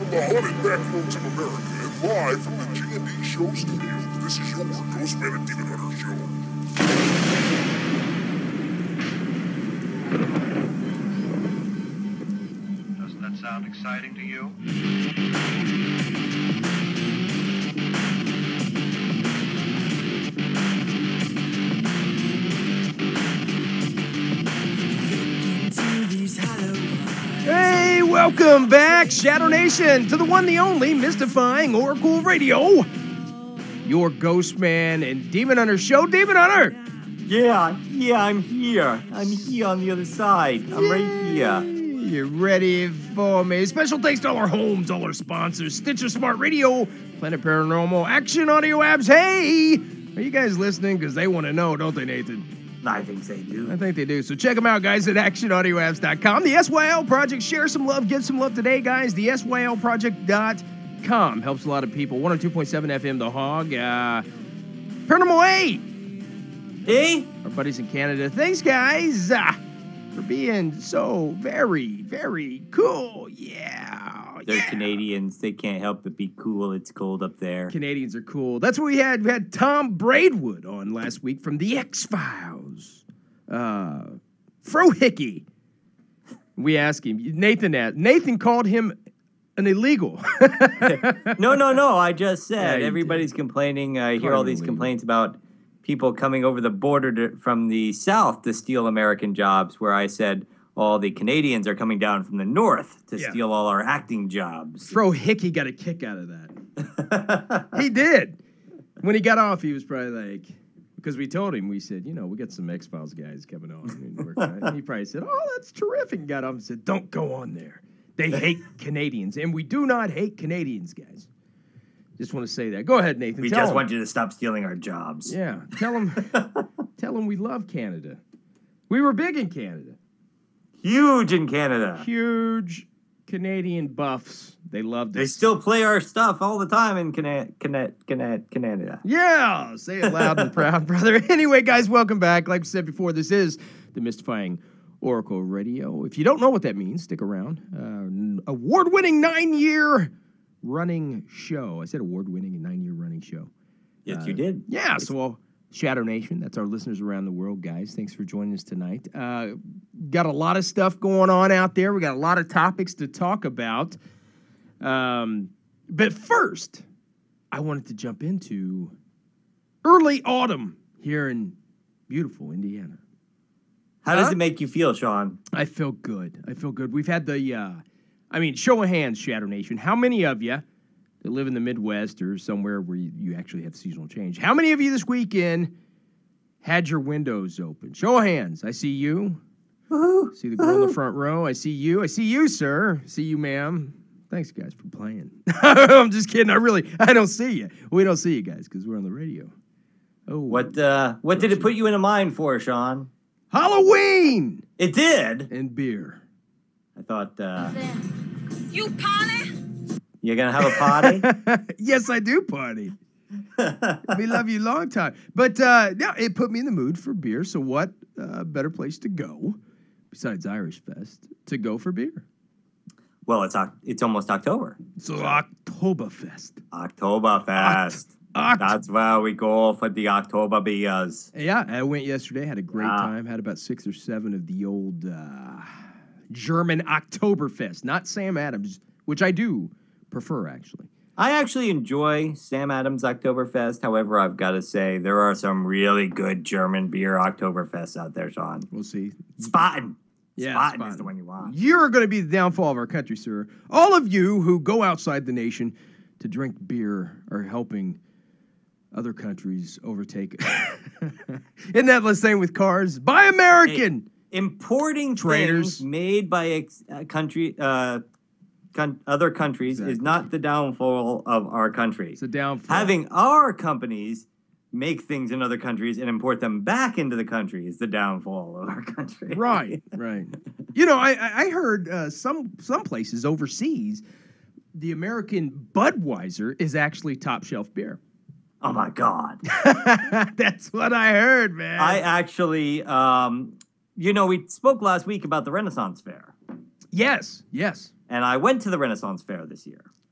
the haunted backroads of America and live from the G&D Show studios, this is your Ghostman and Demon Hunter show. Doesn't that sound exciting to you? Hey, welcome back, Shadow Nation, to the one, the only, mystifying Oracle Radio. Your Ghostman and Demon Hunter show. Demon Hunter! Yeah, I'm here. I'm here on the other side. I'm right here. You ready for me? Special thanks to all our homes, all our sponsors, Stitcher Smart Radio, Planet Paranormal, Action Audio Apps. Hey! Are you guys listening? Because they want to know, don't they, Nathan? I think they do. I think they do. So check them out, guys, at actionaudioapps.com. The SYL Project. Share some love. Give some love today, guys. The SYLproject.com helps a lot of people. 102.7 FM, The Hog. Paranormal 8. Hey? Our buddies in Canada. Thanks, guys, for being so very, very cool. Yeah. They're Canadians. They can't help but be cool. It's cold up there. Canadians are cool. That's what we had. We had Tom Braidwood on last week from The X-Files. Fro Hickey. We asked him. Nathan called him an illegal. No. I just said Yeah, everybody's complaining. I hear all these complaints about people coming over the border from the south to steal American jobs, where I said all the Canadians are coming down from the north to steal all our acting jobs. Fro Hickey got a kick out of that. He did. When he got off, he was probably like, because we told him, we said, we got some X-Files guys coming on. And he probably said, oh, that's terrific. And got off and said, don't go on there. They hate Canadians. And we do not hate Canadians, guys. Just want to say that. Go ahead, Nathan. We just want you to stop stealing our jobs. Yeah. Tell them we love Canada. We were big in Canada. Huge in Canada. Huge Canadian buffs. They loved it. They still play our stuff all the time in Canada. Yeah, say it loud and proud, brother. Anyway, guys, welcome back. Like I said before, this is the Mystifying Oracle Radio. If you don't know what that means, stick around. Award-winning 9-year running show. I said award-winning and 9-year running show. Yes, you did. Yeah, so Shadow Nation, that's our listeners around the world, guys. Thanks for joining us tonight. Got a lot of stuff going on out there. We got a lot of topics to talk about. But first, I wanted to jump into early autumn here in beautiful Indiana. How does it make you feel, Sean? I feel good. We've had the, show of hands, Shadow Nation. How many of you that live in the Midwest or somewhere where you actually have seasonal change, how many of you this weekend had your windows open? Show of hands. I see you. Woo-hoo. See the girl in the front row. I see you. I see you, sir. See you, ma'am. Thanks, guys, for playing. I'm just kidding. I don't see you. We don't see you guys because we're on the radio. Oh, what did it put you in a mind for, Sean? Halloween! It did? And beer. I thought, You party? you're going to have a party? Yes, I do party. We love you long time. But no, it put me in the mood for beer. So what better place to go besides Irish Fest to go for beer? Well, it's almost October. So Oktoberfest. Oktoberfest. That's where we go for the October beers. Yeah, I went yesterday. Had a great time. Had about 6 or 7 of the old German Oktoberfest. Not Sam Adams, which I do prefer, actually. I actually enjoy Sam Adams Oktoberfest. However, I've got to say, there are some really good German beer Oktoberfests out there, Sean. We'll see. Spaten. Yeah, Spaten is the one you want. You're going to be the downfall of our country, sir. All of you who go outside the nation to drink beer are helping other countries overtake it. Isn't that the same with cars? Buy American! Importing Traders. things made by other countries is not the downfall of our country. It's a downfall. Having our companies make things in other countries and import them back into the country is the downfall of our country. Right. I heard some places overseas, the American Budweiser is actually top shelf beer. Oh, my God. That's what I heard, man. I actually, we spoke last week about the Renaissance Fair. Yes. And I went to the Renaissance Fair this year.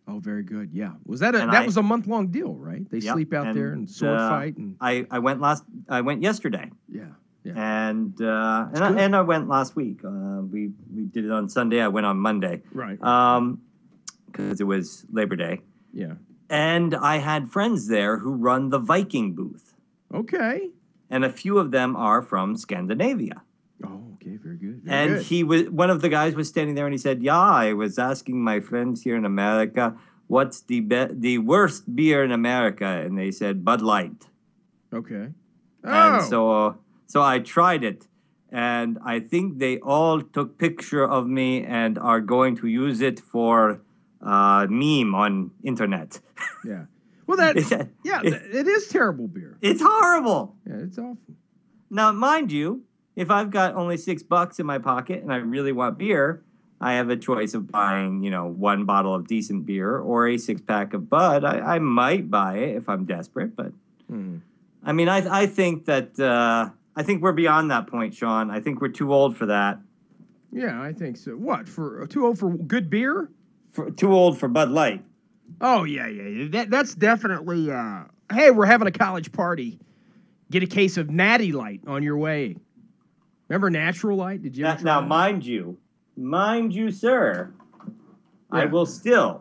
Oh, very good. Yeah. Was that And that was a month-long deal, right? They Yep, sleep out there and sword fight and I went yesterday. yeah. And I went last week. We did it on Sunday. I went on Monday. Right. Because it was Labor Day. Yeah. And I had friends there who run the Viking booth. Okay. And a few of them are from Scandinavia. Oh, okay, very good. And he was one of the guys was standing there and he said, "Yeah, I was asking my friends here in America, what's the worst beer in America?" And they said Bud Light. Okay. And so I tried it, and I think they all took picture of me and are going to use it for meme on internet. Yeah. Well, it is terrible beer. It's horrible. Yeah, it's awful. Now, mind you, if I've got only $6 in my pocket and I really want beer, I have a choice of buying, one bottle of decent beer or a 6-pack of Bud. I might buy it if I'm desperate, but I mean, I think that I think we're beyond that point, Sean. I think we're too old for that. Yeah, I think so. What, for too old for good beer? Too old for Bud Light. Oh yeah. That's definitely. Hey, we're having a college party. Get a case of Natty Light on your way. Remember Natural Light? Did you ever try now, that? mind you, sir, I will still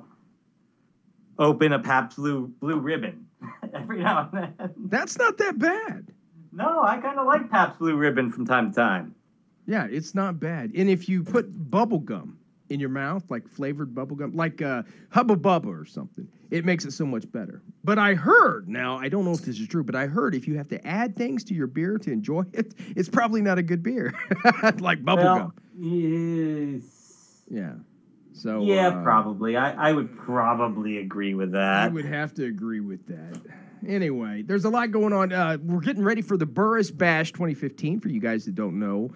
open a Pabst Blue Ribbon every now and then. That's not that bad. No, I kind of like Pabst Blue Ribbon from time to time. Yeah, it's not bad. And if you put bubble gum in your mouth, like flavored bubble gum, like Hubba Bubba or something, it makes it so much better. But I heard, now I don't know if this is true, but I heard if you have to add things to your beer to enjoy it, it's probably not a good beer. Like bubble gum. Yes. Yeah. So yeah, probably. I would probably agree with that. I would have to agree with that. Anyway, there's a lot going on. We're getting ready for the Burris Bash 2015. For you guys that don't know,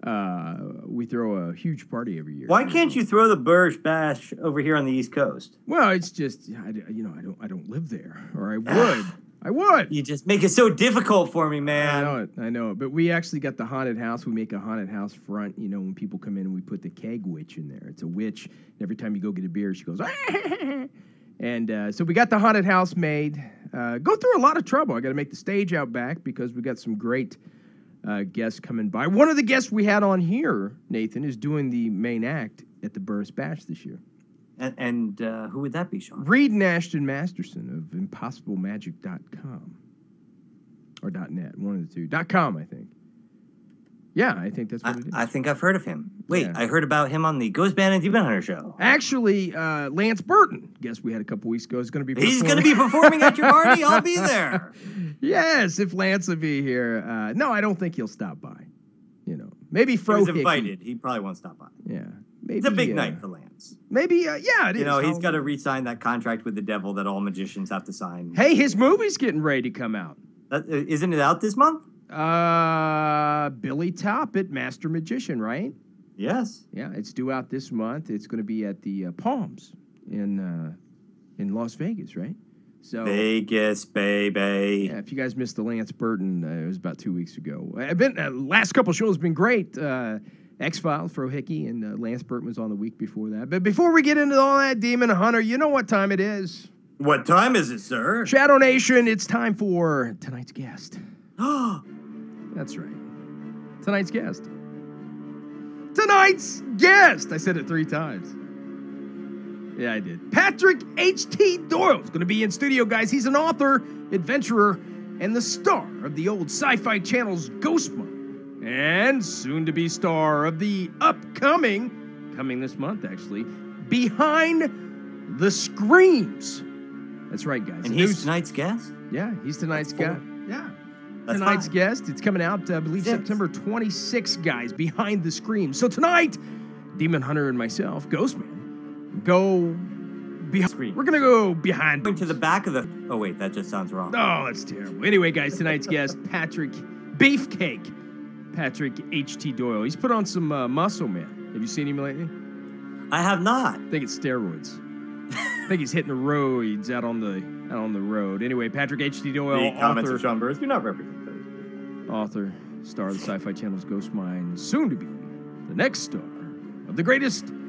we throw a huge party every year. Why can't you throw the Burris Bash over here on the East Coast? Well, it's just I don't live there, or I would. I would. You just make it so difficult for me, man. I know it. But we actually got the haunted house. We make a haunted house front. When people come in, we put the keg witch in there. It's a witch. And every time you go get a beer, she goes. And so we got the haunted house made. Go through a lot of trouble. I got to make the stage out back because we got some great guests coming by. One of the guests we had on here, Nathan, is doing the main act at the Burris Bash this year. And who would that be, Sean? Reed and Ashton Masterson of ImpossibleMagic.com. Or .net, one of the two. .com, I think. Yeah, I think that's what it is. I think I've heard of him. Wait, Yeah. I heard about him on the Ghost Band and Demon Hunter show. Actually, Lance Burton, guess we had a couple weeks ago, is going to be He's going to be performing at your party? I'll be there. Yes, if Lance will be here. No, I don't think he'll stop by. Maybe Fro He was Hickey. invited. He probably won't stop by. Yeah. Maybe, It's a big night for Lance. Maybe, yeah, it is. He's got to re-sign that contract with the devil that all magicians have to sign. Hey, his movie's getting ready to come out. Isn't it out this month? Billy Toppett, Master Magician, right? Yes. Yeah, it's due out this month. It's going to be at the Palms in Las Vegas, right? So Vegas, baby. yeah, if you guys missed the Lance Burton, it was about 2 weeks ago. Last couple shows have been great. X-Files, Fro Hickey, and Lance Burton was on the week before that. But before we get into all that, Demon Hunter, you know what time it is. What time is it, sir? Shadow Nation, it's time for tonight's guest. That's right. Tonight's guest. Tonight's guest! I said it 3 times. Yeah, I did. Patrick H.T. Doyle is going to be in studio, guys. He's an author, adventurer, and the star of the old Sci-Fi Channel's Ghost Mine, and soon-to-be star of the coming this month, actually, Behind the Screams. That's right, guys. And he's tonight's guest? Yeah, he's tonight's guest. Yeah. That's Tonight's fine. guest. It's coming out, I believe, 6. September 26th, guys, Behind the Screams. So tonight, Demon Hunter and myself, Ghostman, go behind. Scream. We're going to go behind. Going to the back of the... Oh, wait, that just sounds wrong. Oh, that's terrible. Anyway, guys, tonight's guest, Patrick Beefcake. Patrick H.T. Doyle. He's put on some muscle, man. Have you seen him lately? I have not. I think it's steroids. I think he's hitting the roids out on the road. Anyway, Patrick H.T. Doyle, The comments author, of Sean Burris do not represent those. author, star of the Sci-Fi Channel's Ghost Mine, soon to be the next star of the greatest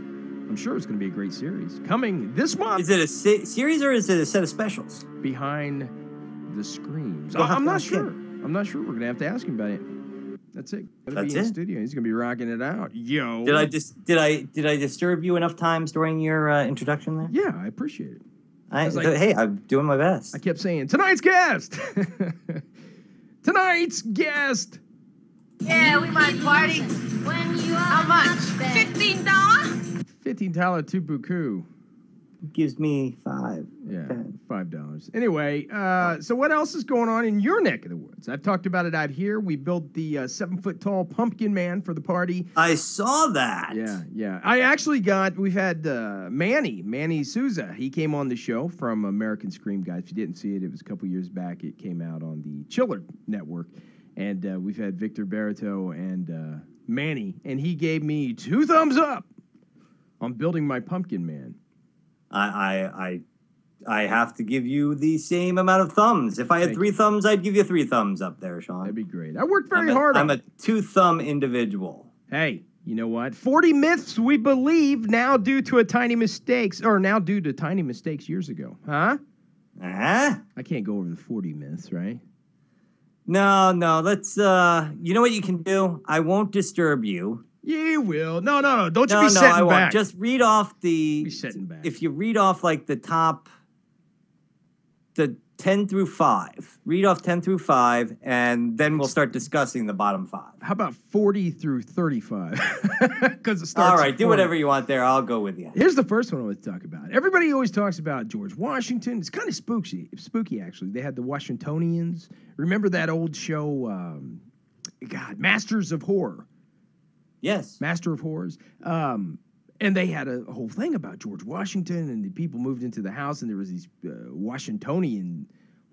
I'm sure it's going to be a great series. Coming this month. Is it a series or is it a set of specials? Behind the Screams. We'll have I'm to not ask sure. him. I'm not sure. We're going to have to ask him about it. That's it. Gonna That's be in it? studio. He's going to be rocking it out. Yo. Did I disturb you enough times during your introduction there? Yeah, I appreciate it. Like, hey, I'm doing my best. I kept saying, tonight's guest! Tonight's guest! Yeah, we might party. How much? $15? $15 to Buku. Gives me 5. Yeah, Okay. $5. Anyway, so what else is going on in your neck of the woods? I've talked about it out here. We built the 7-foot-tall pumpkin man for the party. I saw that. Yeah. We've had Manny Souza. He came on the show from American Scream Guys. If you didn't see it, it was a couple years back. It came out on the Chillard Network. And we've had Victor Barreto and Manny. And he gave me 2 thumbs up on building my pumpkin man. I have to give you the same amount of thumbs. If I had 3 thumbs, I'd give you 3 thumbs up there, Sean. That'd be great. I worked very hard on it. I'm a 2-thumb individual. Hey, you know what? 40 myths we believe now due to tiny mistakes years ago. Huh? Huh? I can't go over the 40 myths, right? No. Let's, you know what you can do? I won't disturb you. You will. No. Don't you No, be setting I won't. back. Just read off Be setting back. If you read off like the 10 through 5. Read off 10 through 5, and then we'll start discussing the bottom 5. How about 40 through 35? Because it starts. All right, at do 40. whatever you want there. I'll go with you. Here's the first one I want to talk about. Everybody always talks about George Washington. It's kind of spooky actually. They had the Washingtonians. Remember that old show, Masters of Horror? Yes. Master of Horrors. And they had a whole thing about George Washington, and the people moved into the house, and there was these Washingtonians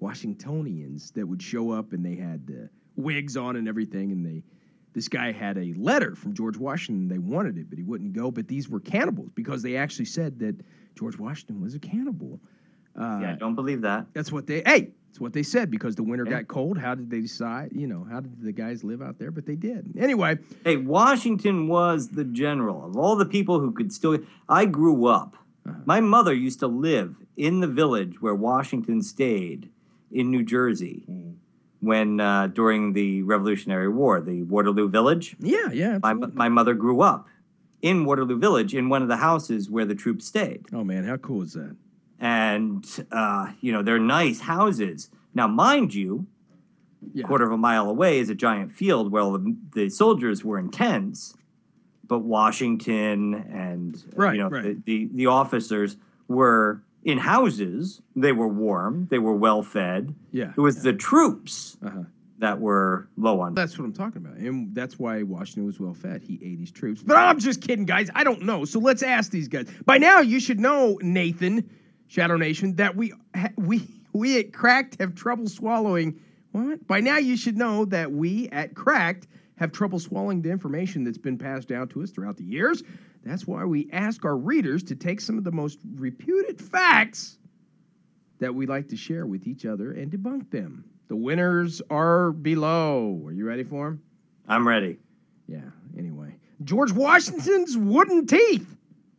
that would show up, and they had wigs on and everything, and this guy had a letter from George Washington. They wanted it, but he wouldn't go. But these were cannibals because they actually said that George Washington was a cannibal. Yeah, don't believe that. That's what they said because the winter got cold. How did they decide? How did the guys live out there? But they did. Anyway. Hey, Washington was the general of all the people who could still. I grew up. My mother used to live in the village where Washington stayed in New Jersey when during the Revolutionary War, the Waterloo Village. Yeah. My mother grew up in Waterloo Village in one of the houses where the troops stayed. Oh man, how cool is that? And, they're nice houses. Now, mind you, quarter of a mile away is a giant field where the soldiers were in tents, but Washington and, the officers were in houses. They were warm. They were well-fed. Yeah. It was the troops that were low on. That's what I'm talking about. And that's why Washington was well-fed. He ate his troops. But I'm just kidding, guys. I don't know. So let's ask these guys. By now, you should know, Nathan, Shadow Nation, that we at Cracked have trouble swallowing. What? By now you should know that we at Cracked have trouble swallowing the information that's been passed down to us throughout the years. That's why we ask our readers to take some of the most reputed facts that we like to share with each other and debunk them. The winners are below. Are you ready for them? I'm ready. Yeah, anyway. George Washington's wooden teeth.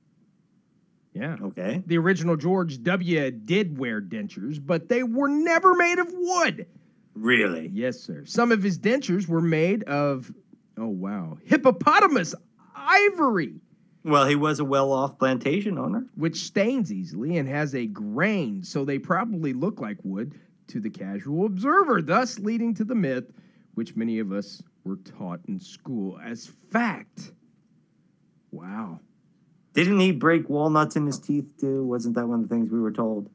Yeah. Okay. The original George W. did wear dentures, but they were never made of wood. Really? Yes, sir. Some of his dentures were made of, hippopotamus ivory. Well, he was a well-off plantation owner. Which stains easily and has a grain, so they probably look like wood to the casual observer, thus leading to the myth, which many of us were taught in school as fact. Wow. Didn't he break walnuts in his teeth, too? Wasn't that one of the things we were told?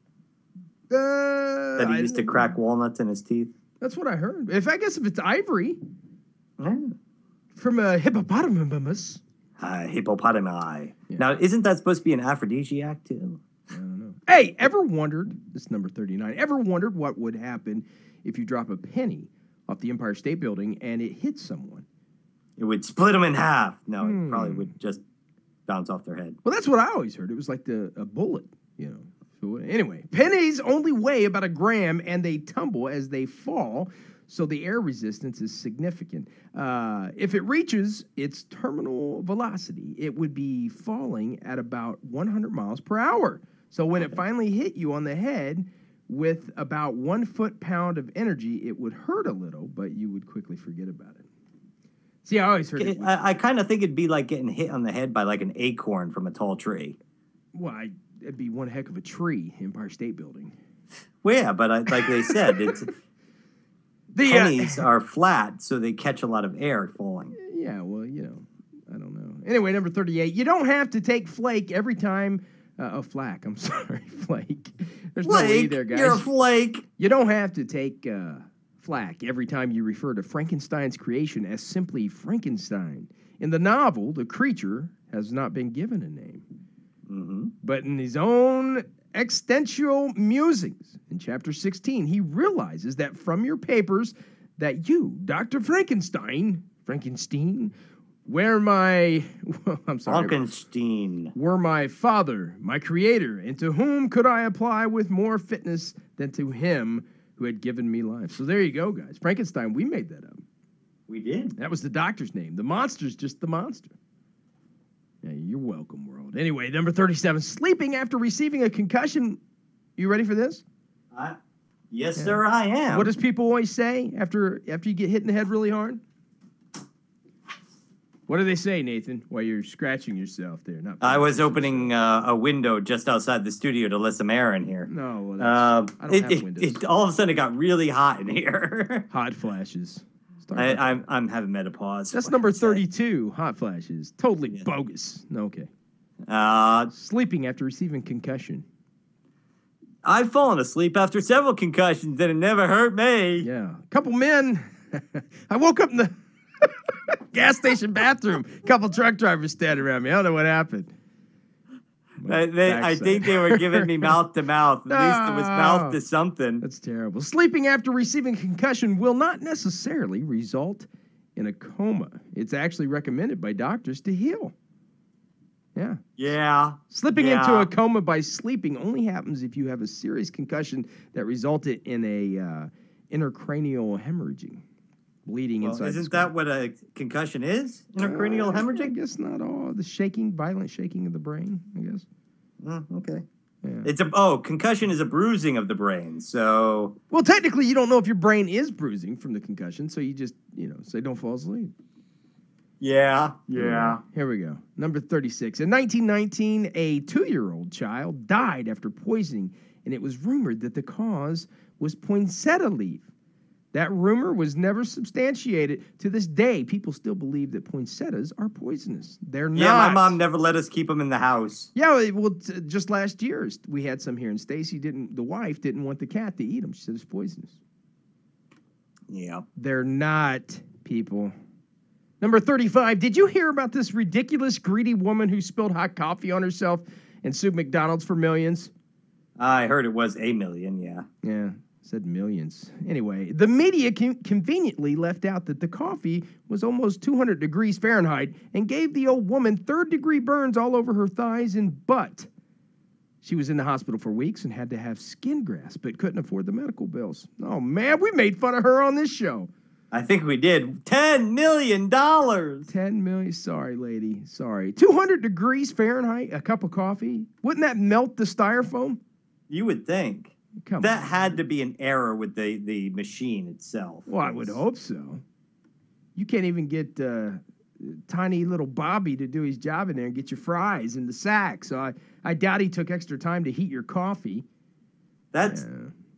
That he used to crack walnuts in his teeth? That's what I heard. If it's ivory. Yeah. From a hippopotamus. Hippopotami. Yeah. Now, isn't that supposed to be an aphrodisiac, too? I don't know. Hey, ever wondered, this is number 39, ever wondered what would happen if you drop a penny off the Empire State Building and it hits someone? It would split them in half. No, it probably would just bounce off their head. Well, that's what I always heard. It was like a bullet, Anyway, pennies only weigh about a gram, and they tumble as they fall, so the air resistance is significant. If it reaches its terminal velocity, it would be falling at about 100 miles per hour. So when it finally hit you on the head with about 1 foot-pound of energy, it would hurt a little, but you would quickly forget about it. See, I always heard it. I kind of think it'd be like getting hit on the head by like an acorn from a tall tree. Well, it'd be one heck of a tree, Empire State Building. Well, yeah, but like they said, it's pennies are flat, so they catch a lot of air falling. Yeah, well, I don't know. Anyway, number 38. You don't have to take flake every time. Flack. I'm sorry, flake. There's no E there, guys. You're a flake. You don't have to take flack every time you refer to Frankenstein's creation as simply Frankenstein. In the novel, the creature has not been given a name. Mm-hmm. But in his own existential musings, in chapter 16, he realizes that from your papers that you, Dr. Frankenstein, were my father, my creator, and to whom could I apply with more fitness than to him who had given me life? So there you go, guys. Frankenstein, we made that up. We did. That was the doctor's name. The monster's just the monster. Yeah, you're welcome, world. Anyway, number 37, sleeping after receiving a concussion. You ready for this? Yes, sir, I am. What does people always say after you get hit in the head really hard? What do they say, Nathan, while you're scratching yourself there? I was opening a window just outside the studio to let some air in here. No, well, I don't have windows. All of a sudden, it got really hot in here. Hot flashes. I'm having menopause. That's number 32, hot flashes. Totally bogus. Okay. Sleeping after receiving concussion. I've fallen asleep after several concussions, and it never hurt me. Yeah. A couple men. I woke up in the gas station bathroom. A couple truck drivers standing around me. I don't know what happened. I think they were giving me mouth to mouth. At least it was mouth to something. That's terrible. Sleeping after receiving concussion will not necessarily result in a coma. It's actually recommended by doctors to heal. Yeah. Yeah. Slipping into a coma by sleeping only happens if you have a serious concussion that resulted in a intracranial hemorrhaging. Bleeding inside. Isn't that what a concussion is? Intracranial hemorrhaging? I guess not all. The violent shaking of the brain, I guess. Okay. Yeah. Concussion is a bruising of the brain. So. Well, technically, you don't know if your brain is bruising from the concussion, so you just, say don't fall asleep. Yeah. Here we go. Number 36. In 1919, a 2-year-old child died after poisoning, and it was rumored that the cause was poinsettia leaf. That rumor was never substantiated. To this day, people still believe that poinsettias are poisonous. They're not. Yeah, my mom never let us keep them in the house. Yeah, well, just last year, we had some here, and Stacy the wife didn't want the cat to eat them. She said it's poisonous. Yeah. They're not, people. Number 35, did you hear about this ridiculous, greedy woman who spilled hot coffee on herself and sued McDonald's for millions? I heard it was $1 million, yeah. Yeah. Said millions. Anyway, the media conveniently left out that the coffee was almost 200 degrees Fahrenheit and gave the old woman third-degree burns all over her thighs and butt. She was in the hospital for weeks and had to have skin grafts, but couldn't afford the medical bills. Oh, man, we made fun of her on this show. I think we did. $10 million. 10 million. Sorry, lady. Sorry. 200 degrees Fahrenheit, a cup of coffee. Wouldn't that melt the styrofoam? You would think. That had to be an error with the machine itself. Well, I would hope so. You can't even get tiny little Bobby to do his job in there and get your fries in the sack. So I doubt he took extra time to heat your coffee. That's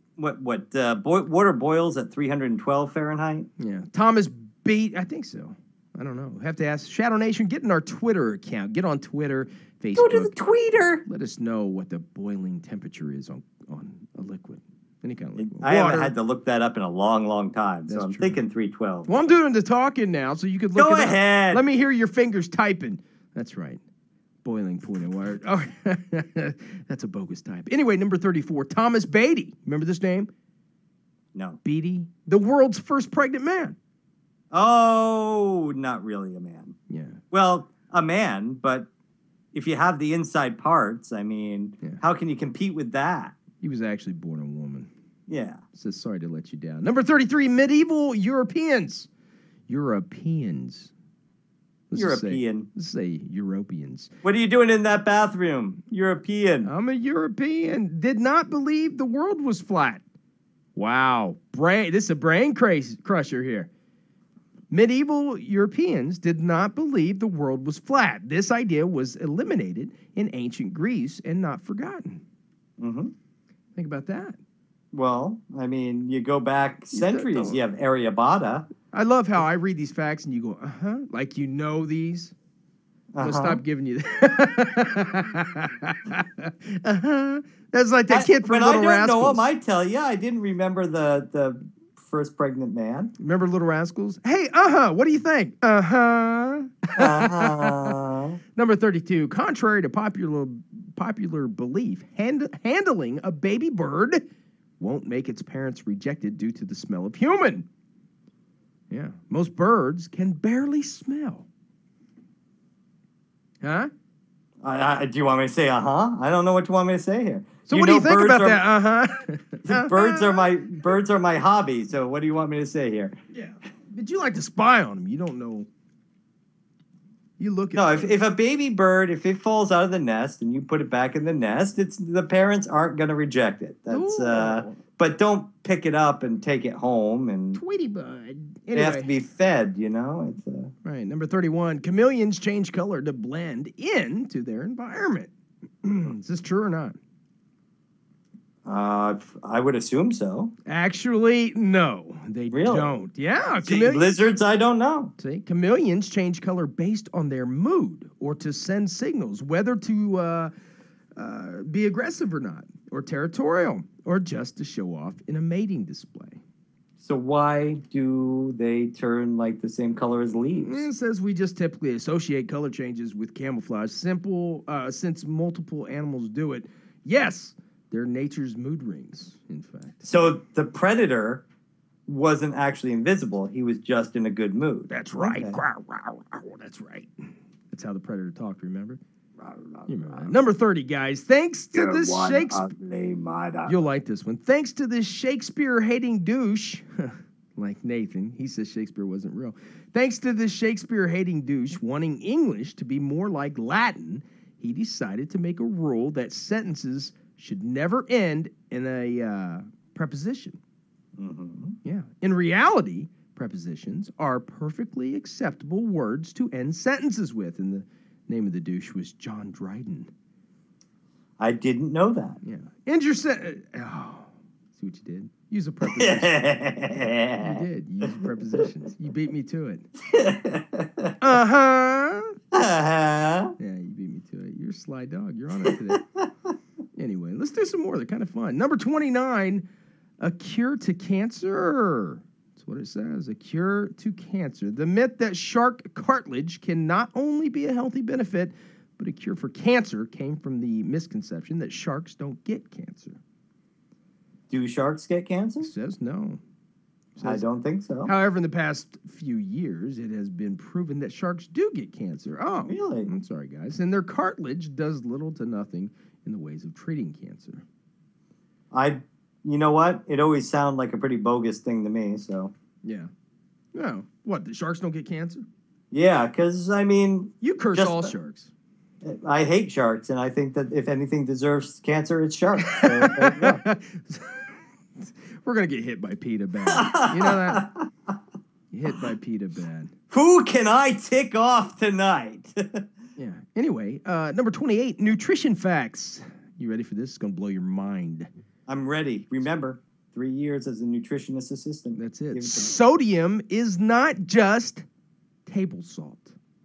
water boils at 312 Fahrenheit? Yeah. Thomas Beat, I think so. I don't know. Have to ask Shadow Nation, get in our Twitter account. Get on Twitter, Facebook. Go to the tweeter. Let us know what the boiling temperature is on a liquid. Any kind of liquid. I haven't had to look that up in a long, long time. So I'm thinking 312. Well, I'm doing the talking now, so you could look Go it ahead. Up. Let me hear your fingers typing. That's right. Boiling point of water. Oh, that's a bogus type. Anyway, number 34, Thomas Beatty. Remember this name? No. Beatty, the world's first pregnant man. Oh, not really a man. Yeah. Well, a man, but if you have the inside parts, I mean, how can you compete with that? He was actually born a woman. Yeah. Says sorry to let you down. Number 33, medieval Europeans. Europeans. European. Let's say Europeans. What are you doing in that bathroom? European. I'm a European. Did not believe the world was flat. Wow. This is a brain crusher here. Medieval Europeans did not believe the world was flat. This idea was eliminated in ancient Greece and not forgotten. Mm-hmm. Think about that. Well, I mean, you go back centuries. You have Aryabhata. I love how I read these facts and you go, uh-huh, like you know these. I'll stop giving you that. Uh-huh. That's like that kid from Little Rascals. When I don't know him, I tell you, I didn't remember the first pregnant man. Remember Little Rascals? Hey, uh-huh, what do you think? Uh-huh. Uh-huh. Number 32, contrary to popular belief, handling a baby bird won't make its parents rejected due to the smell of human. Yeah, most birds can barely smell. Huh? Do you want me to say uh-huh? I don't know what you want me to say here. So what do you think about that? Uh-huh. Birds are my hobby. So what do you want me to say here? Yeah, but you like to spy on them. You don't know. You look at no. If a baby bird, if it falls out of the nest and you put it back in the nest, the parents aren't going to reject it. That's but don't pick it up and take it home and Tweety bud. Anyway. They have to be fed, you know. It's right. Number 31. Chameleons change color to blend into their environment. Is this true or not? I would assume so. Actually, no, they don't. Yeah, lizards, I don't know. See, chameleons change color based on their mood or to send signals, whether to be aggressive or not, or territorial, or just to show off in a mating display. So why do they turn like the same color as leaves? It says we just typically associate color changes with camouflage. Since multiple animals do it. Yes. They're nature's mood rings, in fact. So the predator wasn't actually invisible. He was just in a good mood. That's right. Okay. That's right. That's how the predator talked, remember? You remember that. Number 30, guys. Thanks to this Shakespeare... You'll like this one. Thanks to this Shakespeare-hating douche... like Nathan. He says Shakespeare wasn't real. Thanks to this Shakespeare-hating douche wanting English to be more like Latin, he decided to make a rule that sentences... should never end in a preposition. Mm-hmm. Yeah. In reality, prepositions are perfectly acceptable words to end sentences with. And the name of the douche was John Dryden. I didn't know that. Yeah. End your sentence. Oh, see what you did? Use a preposition. You did. You used prepositions. You beat me to it. Uh-huh. Uh-huh. Yeah, you beat me to it. You're a sly dog. You're on it today. Anyway, let's do some more. They're kind of fun. Number 29, a cure to cancer. That's what it says, a cure to cancer. The myth that shark cartilage can not only be a healthy benefit, but a cure for cancer came from the misconception that sharks don't get cancer. Do sharks get cancer? It says no. I don't think so. However, in the past few years, it has been proven that sharks do get cancer. Oh, really? I'm sorry, guys. And their cartilage does little to nothing in the ways of treating cancer. You know what? It always sounded like a pretty bogus thing to me, so. Yeah. No. What, the sharks don't get cancer? Yeah, because, I mean... You curse all sharks. I hate sharks, and I think that if anything deserves cancer, it's sharks. So, we're going to get hit by PETA bad. You know that? Hit by PETA bad. Who can I tick off tonight? Yeah. Anyway, number 28, nutrition facts. You ready for this? It's going to blow your mind. I'm ready. Remember, 3 years as a nutritionist assistant. That's it. Sodium is not just table salt.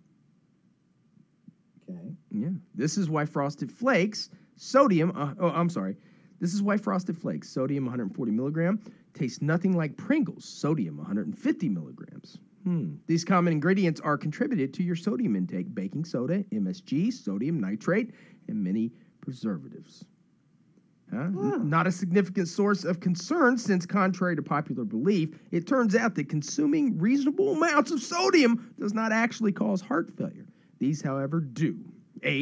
Okay. Yeah. This is why Frosted Flakes, sodium, This is why Frosted Flakes, sodium 140 milligram, tastes nothing like Pringles, sodium 150 milligrams. These common ingredients are contributed to your sodium intake: baking soda, MSG, sodium nitrate, and many preservatives. Not a significant source of concern since, contrary to popular belief, it turns out that consuming reasonable amounts of sodium does not actually cause heart failure. These, however, do age,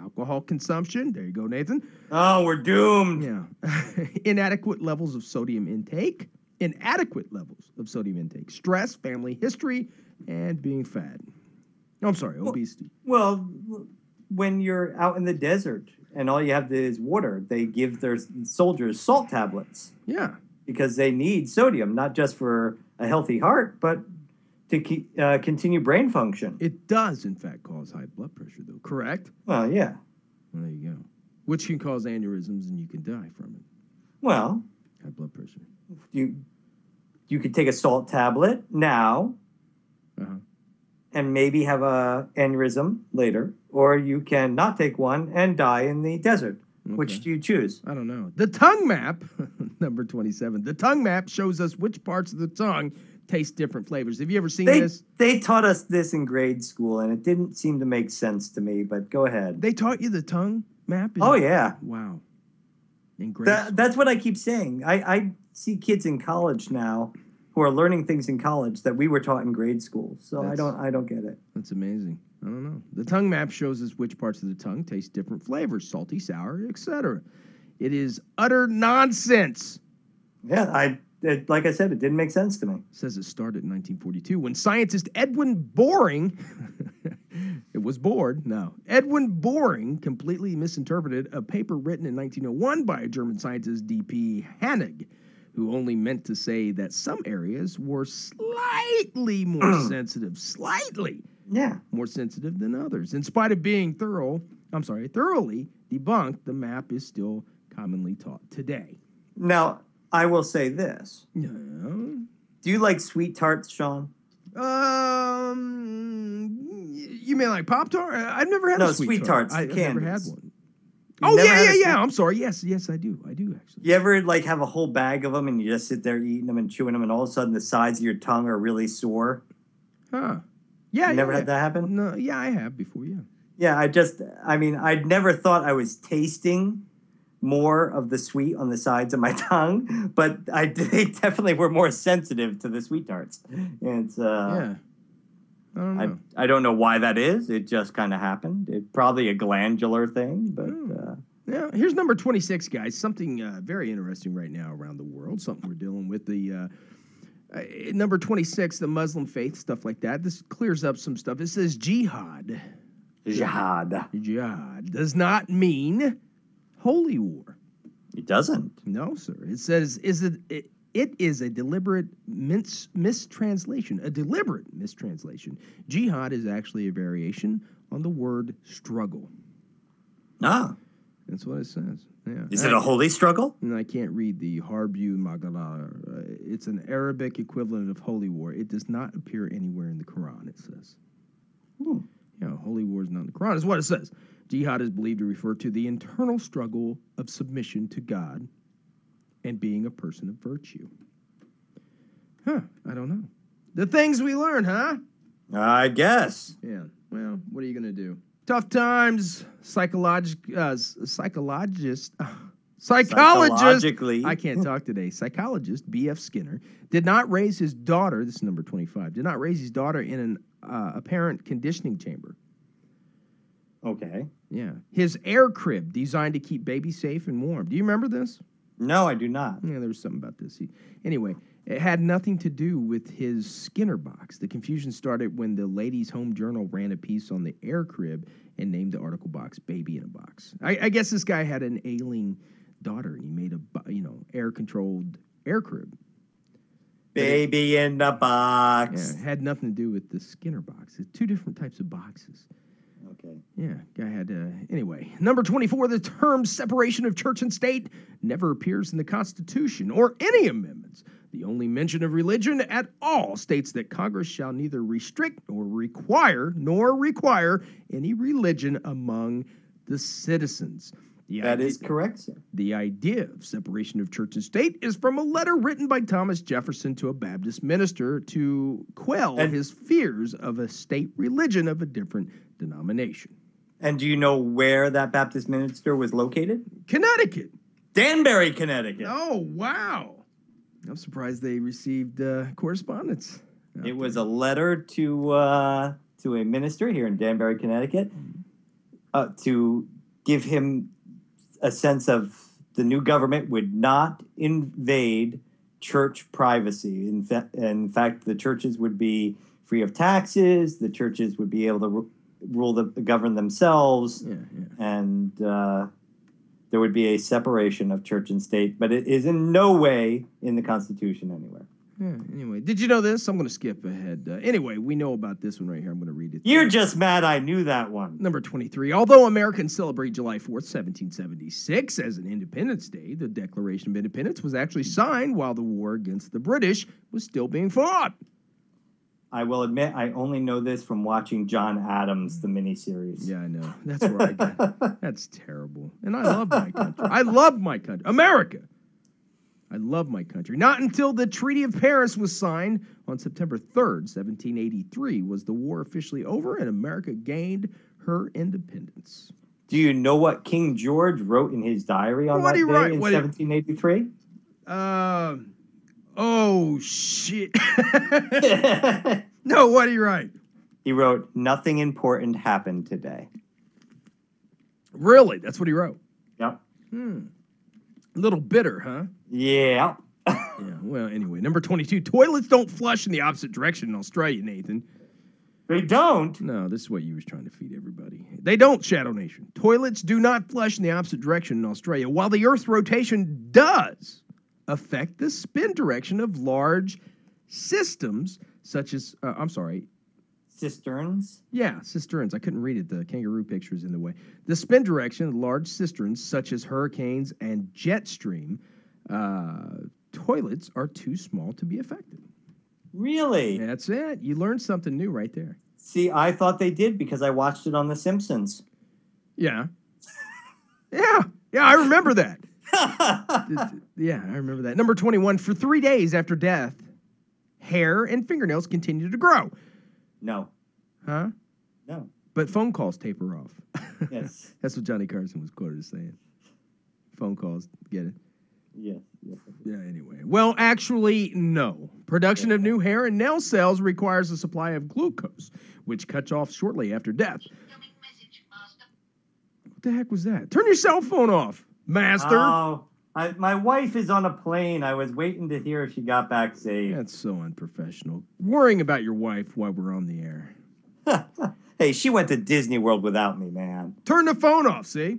alcohol consumption. There you go, Nathan. Oh, we're doomed. Yeah. Inadequate levels of sodium intake. Inadequate levels of sodium intake. Stress, family history, and being fat. No, I'm sorry, obesity. Well, when you're out in the desert and all you have is water, they give their soldiers salt tablets. Yeah. Because they need sodium, not just for a healthy heart, but to continue brain function. It does, in fact, cause high blood pressure, though. Correct? Well, yeah. Well, there you go. Which can cause aneurysms, and you can die from it. Well, high blood pressure. You could take a salt tablet now, and maybe have a aneurysm later, or you can not take one and die in the desert. Okay. Which do you choose? I don't know. The tongue map, number 27. The tongue map shows us which parts of the tongue taste different flavors. Have you ever seen this? They taught us this in grade school, and it didn't seem to make sense to me, but go ahead. They taught you the tongue map? Oh, yeah. Wow. In grade school? That's what I keep saying. I see kids in college now who are learning things in college that we were taught in grade school. So I don't get it. That's amazing. I don't know. The tongue map shows us which parts of the tongue taste different flavors, salty, sour, etc. It is utter nonsense. Yeah, like I said, it didn't make sense to me. It says it started in 1942 when scientist Edwin Boring, it was bored, no. Edwin Boring completely misinterpreted a paper written in 1901 by a German scientist D.P. Hanig, who only meant to say that some areas were slightly more sensitive, more sensitive than others. In spite of being thoroughly debunked, the map is still commonly taught today. Now, I will say this. Yeah. Do you like sweet tarts, Sean? You mean like Pop-Tart? I've never had a sweet tart. I've never had one. Oh, yeah. I'm sorry. Yes, I do. I do, actually. You ever, have a whole bag of them and you just sit there eating them and chewing them and all of a sudden the sides of your tongue are really sore? Huh. Yeah. You never had that happen? No, yeah, I have before, yeah. Yeah, I'd never thought I was tasting more of the sweet on the sides of my tongue, but they definitely were more sensitive to the sweet tarts. It's yeah. I don't know. I don't know why that is. It just kind of happened. It's probably a glandular thing, but yeah. Here's number 26, guys. Something very interesting right now around the world. Something we're dealing with. The number 26, the Muslim faith, stuff like that. This clears up some stuff. It says jihad. Jihad does not mean holy war. It doesn't. No, sir. It says it is a deliberate mistranslation. A deliberate mistranslation. Jihad is actually a variation on the word struggle. Ah. That's what it says. Yeah. Is it a holy struggle? And I can't read the Harbu Magala. It's an Arabic equivalent of holy war. It does not appear anywhere in the Quran, it says. Yeah, holy war is not in the Quran, is what it says. Jihad is believed to refer to the internal struggle of submission to God and being a person of virtue. I don't know. The things we learn, huh? I guess. Yeah. Well, what are you going to do? Tough times. Psychologically. I can't talk today. Psychologist B.F. Skinner did not raise his daughter, this is number 25, did not raise his daughter in an apparent conditioning chamber. Okay. Yeah. His air crib designed to keep baby safe and warm. Do you remember this? No, I do not. Yeah, there was something about this. Anyway, it had nothing to do with his Skinner box. The confusion started when the Ladies' Home Journal ran a piece on the air crib and named the article box Baby in a Box. I guess this guy had an ailing daughter, and he made a, air-controlled air crib. Baby in the box. Yeah, it had nothing to do with the Skinner box. It's two different types of boxes. Okay. Yeah, guy had anyway. Number 24, the term separation of church and state never appears in the Constitution or any amendments. The only mention of religion at all states that Congress shall neither restrict nor require any religion among the citizens. That is correct, sir. The idea of separation of church and state is from a letter written by Thomas Jefferson to a Baptist minister to quell his fears of a state religion of a different denomination. And do you know where that Baptist minister was located? Connecticut. Danbury, Connecticut. Oh, wow. I'm surprised they received correspondence. It was a letter to a minister here in Danbury, Connecticut, to give him a sense of the new government would not invade church privacy. In fact, the churches would be free of taxes. The churches would be able to govern themselves, and there would be a separation of church and state. But it is in no way in the Constitution anywhere. Anyway, did you know this? I'm going to skip ahead. Anyway, we know about this one right here. I'm going to read it. You're just mad I knew that one. Number 23. Although Americans celebrate July 4th, 1776 as an Independence Day, the Declaration of Independence was actually signed while the war against the British was still being fought. I will admit I only know this from watching John Adams, the miniseries. Yeah, I know. That's where I got it. That's terrible. And I love my country. I love my country. America. I love my country. Not until the Treaty of Paris was signed on September 3rd, 1783, was the war officially over and America gained her independence. Do you know what King George wrote in his diary on that day in 1783? Oh, shit. No, what did he write? He wrote, "Nothing important happened today." Really? That's what he wrote? Yep. A little bitter, huh? Yeah. Yeah, well, anyway. Number 22. Toilets don't flush in the opposite direction in Australia, Nathan. They don't? No, this is what you was trying to feed everybody. They don't, Shadow Nation. Toilets do not flush in the opposite direction in Australia, while the Earth's rotation does affect the spin direction of large systems such as, cisterns? Yeah, cisterns. I couldn't read it. The kangaroo picture is in the way. The spin direction of large cisterns such as hurricanes and jet stream toilets are too small to be affected. Really? That's it. You learned something new right there. See, I thought they did because I watched it on The Simpsons. Yeah. Yeah, I remember that. Yeah, I remember that. Number 21, for 3 days after death, hair and fingernails continue to grow. No. Huh? No. But phone calls taper off. Yes. That's what Johnny Carson was quoted as saying. Phone calls, get it? Yes. Yeah, anyway. Well, actually, no. Production of new hair and nail cells requires a supply of glucose, which cuts off shortly after death. What the heck was that? Turn your cell phone off, master. Oh, my wife is on a plane. I was waiting to hear if she got back safe. That's so unprofessional. Worrying about your wife while we're on the air. Hey, she went to Disney World without me, man. Turn the phone off, see?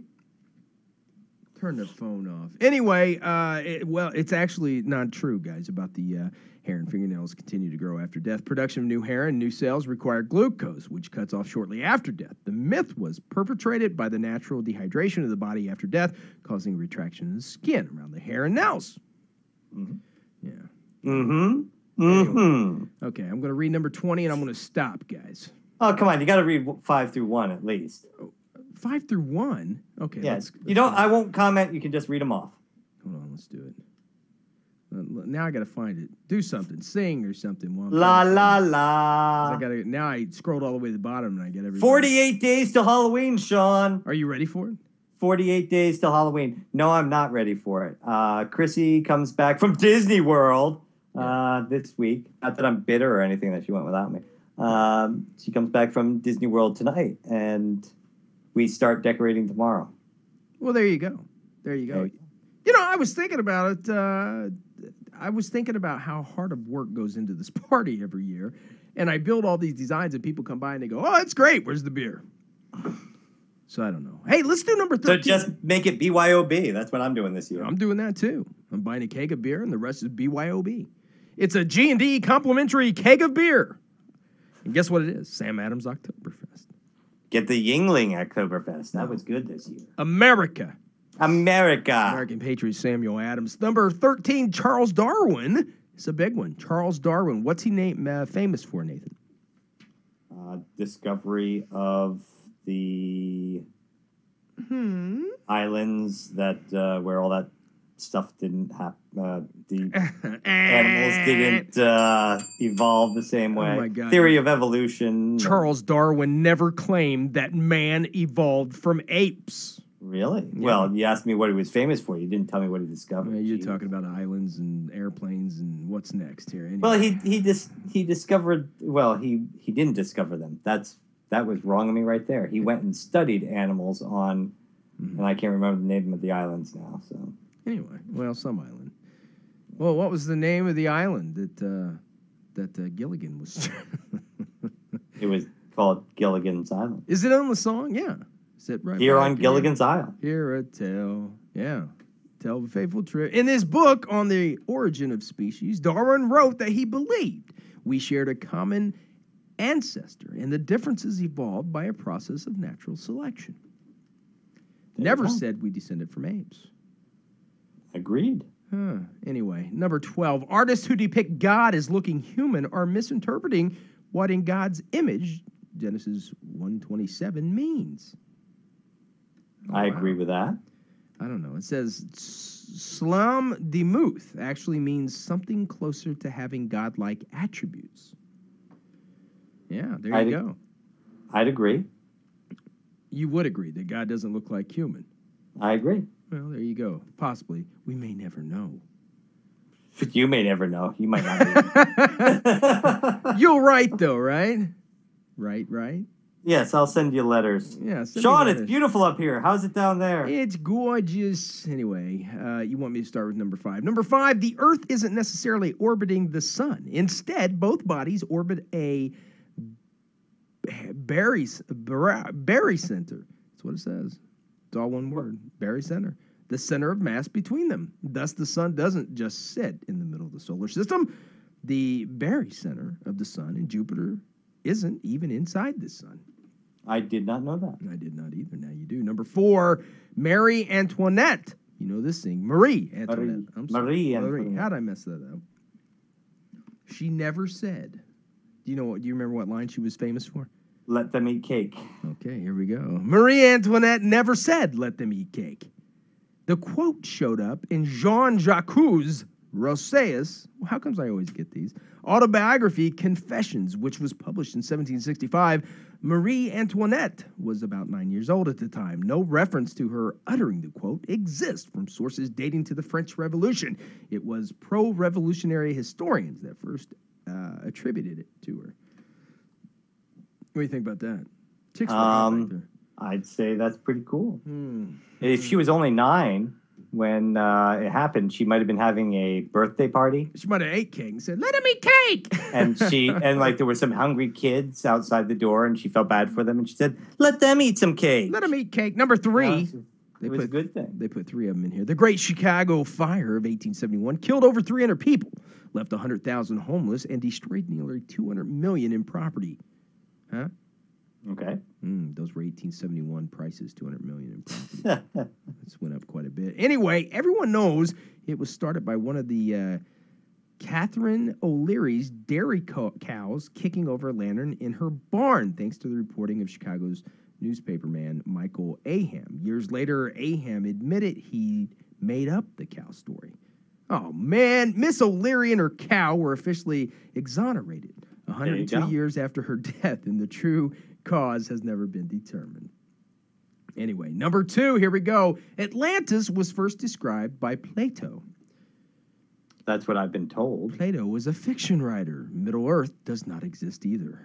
Turn the phone off. Anyway, it's actually not true, guys, about the hair and fingernails continue to grow after death. Production of new hair and new cells require glucose, which cuts off shortly after death. The myth was perpetrated by the natural dehydration of the body after death, causing retraction of the skin around the hair and nails. Mm-hmm. Yeah. Mm-hmm. Anyway, okay, I'm going to read number 20, and I'm going to stop, guys. Oh, come on. You got to read 5 through 1 at least. 5 through 1? Okay. Yes. I won't comment. You can just read them off. Hold on. Let's do it. Now I got to find it. Do something. Sing or something. La, la, la. Now I scrolled all the way to the bottom and I get everything. 48 days till Halloween, Sean. Are you ready for it? 48 days till Halloween. No, I'm not ready for it. Chrissy comes back from Disney World this week. Not that I'm bitter or anything that she went without me. She comes back from Disney World tonight, and we start decorating tomorrow. Well, there you go. There you go. Okay. I was thinking about it. I was thinking about how hard of work goes into this party every year. And I build all these designs, and people come by and they go, "Oh, that's great. Where's the beer?" So I don't know. Hey, let's do number 13. So just make it BYOB. That's what I'm doing this year. I'm doing that, too. I'm buying a keg of beer, and the rest is BYOB. It's a G&D complimentary keg of beer. And guess what it is? Sam Adams Oktoberfest. Get the Yingling Oktoberfest. That was good this year. American patriot Samuel Adams. Number 13, Charles Darwin. It's a big one. Charles Darwin. What's he famous for, Nathan? Discovery of the islands that where all that stuff didn't happen. The animals didn't evolve the same way. Oh my God. Theory of evolution. Charles Darwin never claimed that man evolved from apes. Really? Yeah. Well, you asked me what he was famous for. You didn't tell me what he discovered. You're talking about islands and airplanes and what's next here. Anyway. Well, he discovered. Well, he didn't discover them. That was wrong of me right there. He went and studied animals on And I can't remember the name of the islands now. So anyway, well, some island. Well, what was the name of the island that Gilligan was? it was called Gilligan's Island. Is it on the song? Yeah. Is it right? Here on Gilligan's Island. Hear a tale. Yeah. Tell the faithful trip. In his book on the origin of species, Darwin wrote that he believed we shared a common ancestor and the differences evolved by a process of natural selection. Never said we descended from apes. Agreed. Anyway, number 12. Artists who depict God as looking human are misinterpreting what in God's image, Genesis 1:27, means. I agree with that. I don't know. It says Slam Demuth actually means something closer to having godlike attributes. Yeah, there you go. I'd agree. You would agree that God doesn't look like human. I agree. Well, there you go. Possibly. We may never know. You may never know. You might not. You're right, though, right? Right? Yes, I'll send you letters. Yeah, Sean, it's beautiful up here. How's it down there? It's gorgeous. Anyway, you want me to start with number 5. Number 5, the Earth isn't necessarily orbiting the sun. Instead, both bodies orbit a barycenter. That's what it says. It's all one word. Barycenter. The center of mass between them. Thus, the sun doesn't just sit in the middle of the solar system. The barycenter of the sun and Jupiter isn't even inside the sun. I did not know that. I did not either. Now you do. Number 4, Marie Antoinette. You know this thing. Marie Antoinette. Marie Antoinette. How'd I mess that up? She never said. Do you remember what line she was famous for? Let them eat cake. Okay, here we go. Marie Antoinette never said, let them eat cake. The quote showed up in Jean-Jacques Rousseau's, how comes I always get these? Autobiography, Confessions, which was published in 1765. Marie Antoinette was about 9 years old at the time. No reference to her uttering the quote exists from sources dating to the French Revolution. It was pro-revolutionary historians that first attributed it to her. What do you think about that? Chicks I'd say that's pretty cool. If she was only 9 when it happened, she might have been having a birthday party. She might have ate cake and said, "Let him eat cake." And there were some hungry kids outside the door, and she felt bad for them, and she said, "Let them eat some cake. Let them eat cake." Number 3. It was a good thing. They put 3 of them in here. The Great Chicago Fire of 1871 killed over 300 people, left 100,000 homeless, and destroyed nearly $200 million in property. Huh? Okay. Those were 1871 prices, $200 million in property. This went up quite a bit. Anyway, everyone knows it was started by one of the Catherine O'Leary's dairy cows kicking over a lantern in her barn, thanks to the reporting of Chicago's newspaperman Michael Aham. Years later, Aham admitted he made up the cow story. Oh, man. Miss O'Leary and her cow were officially exonerated 102 years after her death, and the true cause has never been determined. Anyway, number 2, here we go. Atlantis was first described by Plato. That's what I've been told. Plato was a fiction writer. Middle Earth does not exist either.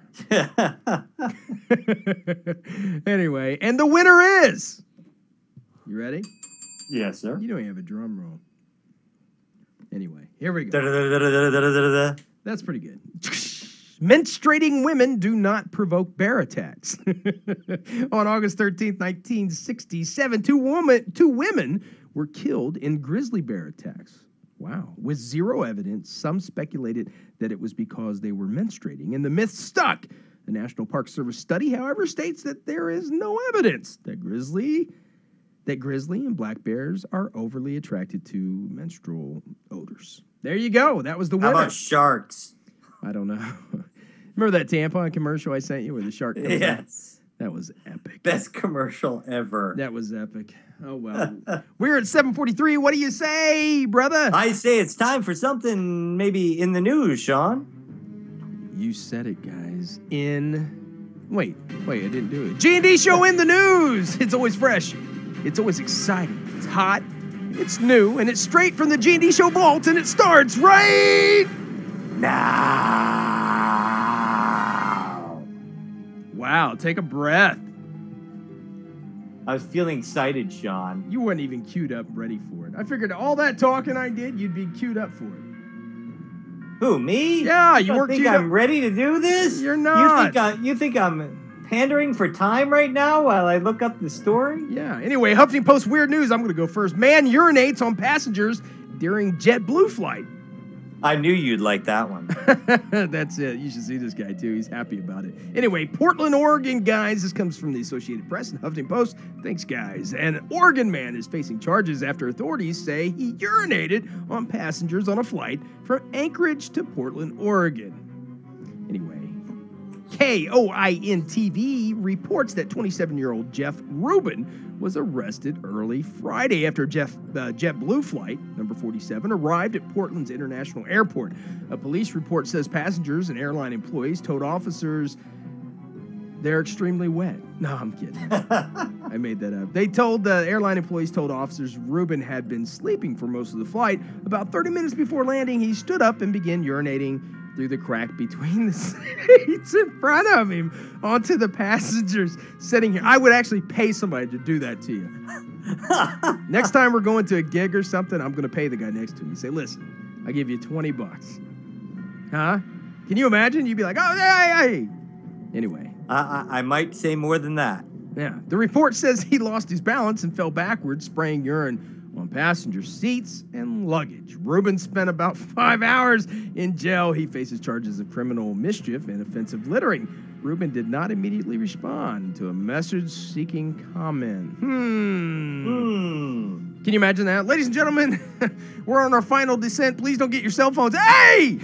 Anyway, and the winner is... You ready? Yes, sir. You don't even have a drum roll. Anyway, here we go. That's pretty good. Menstruating women do not provoke bear attacks. On August 13th, 1967, two women were killed in grizzly bear attacks. Wow. With zero evidence, some speculated that it was because they were menstruating, and the myth stuck. The National Park Service study, however, states that there is no evidence that grizzly and black bears are overly attracted to menstrual odors. There you go. That was the winner. How about sharks? I don't know. Remember that tampon commercial I sent you where the shark comes out? That was epic. Best commercial ever. That was epic. Oh, well. We're at 7:43. What do you say, brother? I say it's time for something maybe in the news, Sean. You said it, guys. Wait, I didn't do it. G&D show in the news. It's always fresh. It's always exciting. It's hot. It's new. And it's straight from the G&D show vault. And it starts right now. Wow, take a breath. I was feeling excited, Sean. You weren't even queued up ready for it. I figured all that talking I did, you'd be queued up for it. Who, me? Yeah, you don't weren't think queued I'm up. ready to do this? You're not. You think I'm pandering for time right now while I look up the story? Yeah. Anyway, Huffington Post weird news. I'm going to go first. Man urinates on passengers during JetBlue flight. I knew you'd like that one. That's it. You should see this guy, too. He's happy about it. Anyway, Portland, Oregon, guys. This comes from the Associated Press and Huffington Post. Thanks, guys. An Oregon man is facing charges after authorities say he urinated on passengers on a flight from Anchorage to Portland, Oregon. Anyway, KOIN-TV reports that 27-year-old Jeff Rubin was arrested early Friday after JetBlue flight number 47 arrived at Portland's International Airport. A police report says passengers and airline employees told officers they're extremely wet. No, I'm kidding. I made that up. The airline employees told officers Rubin had been sleeping for most of the flight. About 30 minutes before landing, he stood up and began urinating through the crack between the seats in front of him onto the passengers sitting here. I would actually pay somebody to do that to you. Next time we're going to a gig or something, I'm going to pay the guy next to me. Say, listen, I give you $20. Huh? Can you imagine? You'd be like, oh, hey. Anyway. I might say more than that. Yeah. The report says he lost his balance and fell backwards, spraying urine on passenger seats and luggage. Rubin spent about 5 hours in jail. He faces charges of criminal mischief and offensive littering. Rubin did not immediately respond to a message seeking comment. Can you imagine that? Ladies and gentlemen, we're on our final descent. Please don't get your cell phones. Hey!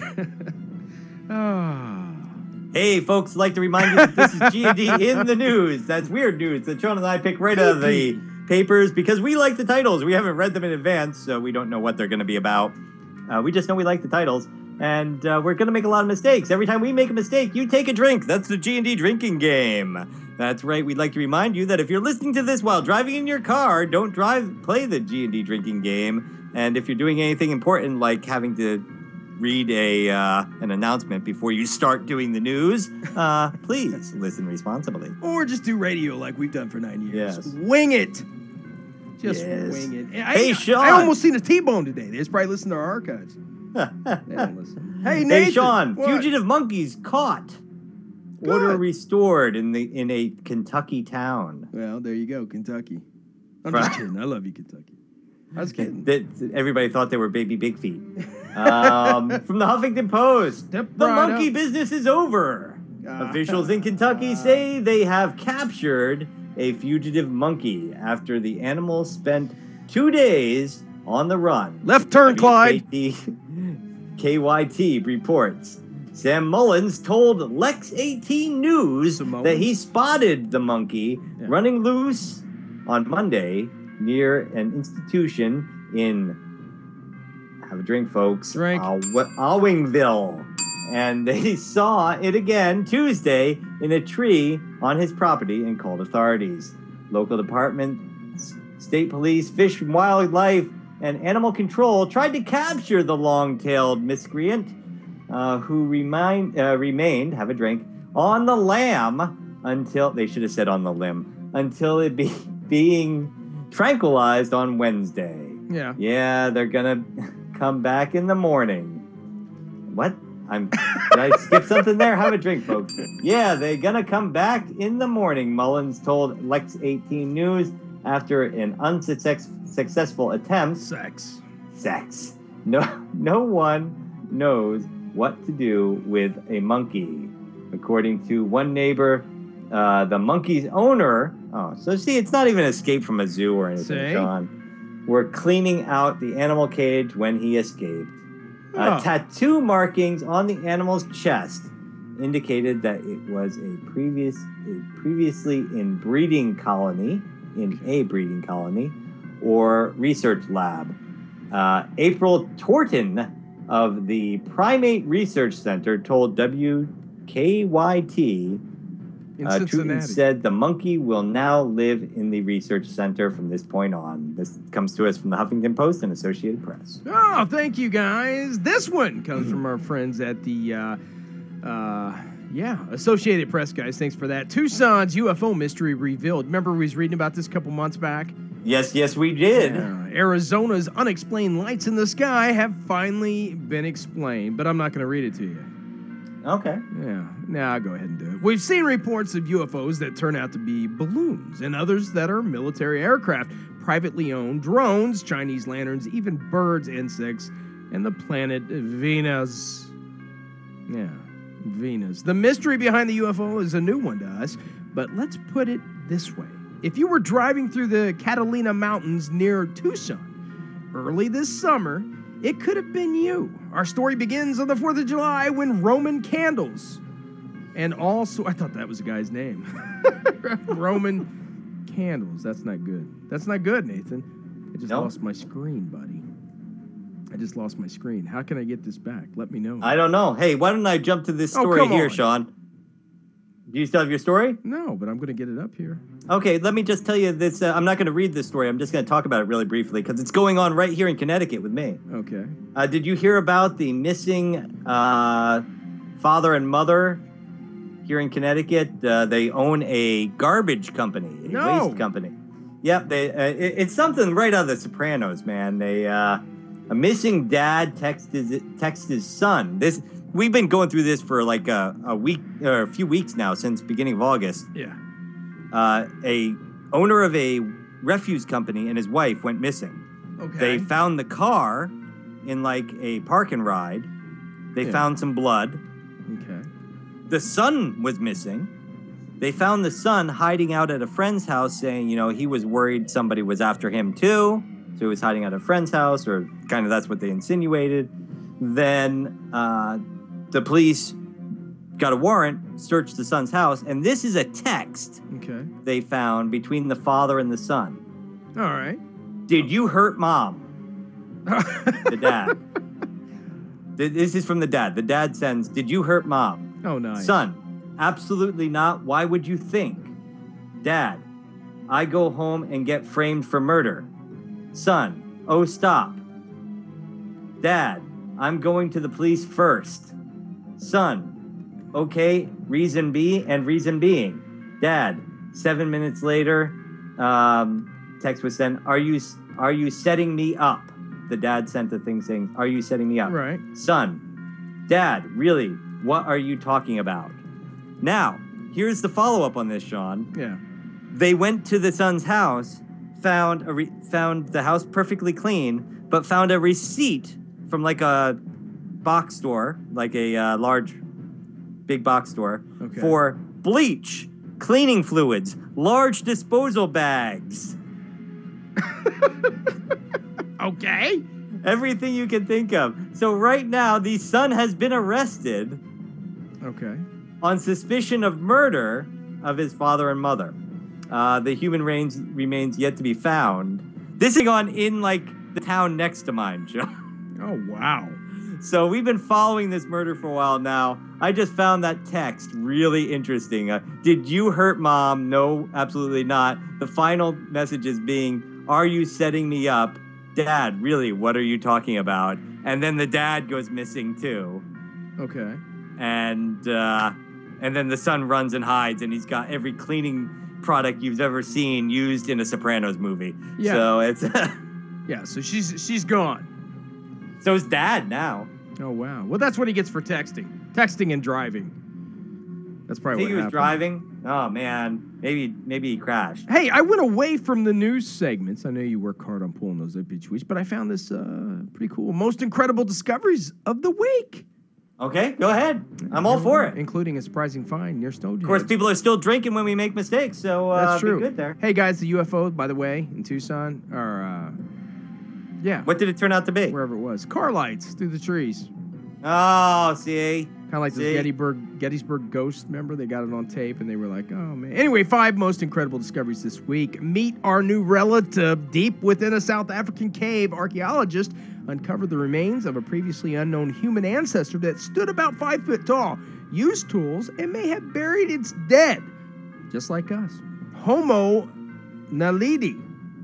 Hey, folks, I'd like to remind you that this is G&D in the news. That's weird news that Sean and I pick right out of the papers because we like the titles. We haven't read them in advance, so we don't know what they're going to be about. We just know we like the titles, and we're going to make a lot of mistakes. Every time we make a mistake, you take a drink. That's the G&D drinking game. That's right. We'd like to remind you that if you're listening to this while driving in your car, don't play the G&D drinking game. And if you're doing anything important like having to read an announcement before you start doing the news, please listen responsibly. Or just do radio like we've done for 9 years. Yes. Wing it. Just wing it. Hey, Sean. I almost seen a T-bone today. They just probably listen to our archives. They don't listen. Hey, Nathan. Hey, Sean. What? Fugitive monkeys caught. Good. Order restored in a Kentucky town. Well, there you go, Kentucky. I'm just kidding. I love you, Kentucky. I was kidding. Everybody thought they were baby big feet. From the Huffington Post, the monkey business is over. Officials in Kentucky say they have captured a fugitive monkey after the animal spent 2 days on the run. Left turn, Clyde. KYT reports. Sam Mullins told Lex 18 News that he spotted the monkey running loose on Monday near an institution in, have a drink, folks, Owingville. And they saw it again Tuesday in a tree on his property and called authorities. Local departments, state police, fish and wildlife, and animal control tried to capture the long-tailed miscreant who remained, have a drink, on the lamb until, they should have said on the limb, until it being tranquilized on Wednesday. Yeah, they're gonna come back in the morning. What? Did I skip something there? Have a drink, folks. Yeah, they're gonna come back in the morning, Mullins told Lex 18 News after an unsuccessful attempt. Sex. No one knows what to do with a monkey. According to one neighbor, the monkey's owner, so see, it's not even escape from a zoo or anything, Sean. Were cleaning out the animal cage when he escaped. Tattoo markings on the animal's chest indicated that it was a previously in a breeding colony or research lab. April Torton of the Primate Research Center told WKYT Truton said the monkey will now live in the research center from this point on. This comes to us from the Huffington Post and Associated Press. Oh, thank you, guys. This one comes from our friends at the Yeah, Associated Press, guys. Thanks for that. Tucson's UFO mystery revealed. Remember we was reading about this a couple months back? Yes, we did. Yeah. Arizona's unexplained lights in the sky have finally been explained, but I'm not going to read it to you. Okay. Yeah, I'll go ahead and do it. We've seen reports of UFOs that turn out to be balloons and others that are military aircraft, privately owned drones, Chinese lanterns, even birds, insects, and the planet Venus. Yeah, Venus. The mystery behind the UFO is a new one to us, but let's put it this way. If you were driving through the Catalina Mountains near Tucson early this summer, it could have been you. Our story begins on the 4th of July when Roman candles and also, I thought that was a guy's name. Roman candles. That's not good. That's not good, Nathan. I just lost my screen, buddy. I just lost my screen. How can I get this back? Let me know. I don't know. Hey, why don't I jump to this story here, on. Sean? Do you still have your story? No, but I'm going to get it up here. Okay, let me just tell you this. I'm not going to read this story. I'm just going to talk about it really briefly because it's going on right here in Connecticut with me. Okay. Did you hear about the missing father and mother here in Connecticut? They own a garbage company, a waste company. Yep, it's something right out of The Sopranos, man. A missing dad texts his son. We've been going through this for like a week or a few weeks now since beginning of August. Yeah. A owner of a refuse company and his wife went missing. Okay. They found the car in like a park and ride. They found some blood. Okay. The son was missing. They found the son hiding out at a friend's house saying, he was worried somebody was after him too. So he was hiding at a friend's house, or kind of that's what they insinuated. Then the police got a warrant, searched the son's house, and this is a text they found between the father and the son. All right. Did you hurt mom? The dad. This is from the dad. The dad sends, did you hurt mom? Oh, nice. Son, absolutely not. Why would you think? Dad, I go home and get framed for murder. Son, oh, stop. Dad, I'm going to the police first. Son, okay, reason B and reason being. Dad, 7 minutes later, text was sent, are you setting me up? The dad sent a thing saying, are you setting me up? Right. Son, Dad, really, what are you talking about? Now, here's the follow-up on this, Sean. Yeah. They went to the son's house, found the house perfectly clean, but found a receipt from like a box store, like a big box store, for bleach, cleaning fluids, large disposal bags. Okay. Everything you can think of. So right now, the son has been arrested. Okay. On suspicion of murder of his father and mother. The human remains yet to be found. This is on in like the town next to mine, Joe. Oh, wow. So we've been following this murder for a while now. I just found that text really interesting. Did you hurt mom? No, absolutely not. The final message is being, are you setting me up? Dad, really, what are you talking about? And then the dad goes missing too. Okay. And then the son runs and hides, and he's got every cleaning product you've ever seen used in a Sopranos movie. Yeah. So it's yeah. So she's gone. So is Dad now. Oh wow. Well, that's what he gets for texting and driving. That's probably what he was happened. driving. Oh man, maybe he crashed. Hey, I went away from the news segments. I know you work hard on pulling those up each week, but I found this pretty cool. Most incredible discoveries of the week. Okay, go ahead. I'm all for it. Including a surprising find near Stonehenge. Of course, people are still drinking when we make mistakes, so that's true. Be good there. Hey guys, the UFO, by the way, in Tucson, are yeah. What did it turn out to be? Wherever it was, car lights through the trees. Oh, see. Kind of like the Gettysburg Ghost. Remember, they got it on tape, and they were like, "Oh man." Anyway, 5 most incredible discoveries this week. Meet our new relative. Deep within a South African cave, archaeologists uncovered the remains of a previously unknown human ancestor that stood about 5 foot tall, used tools, and may have buried its dead, just like us. Homo naledi.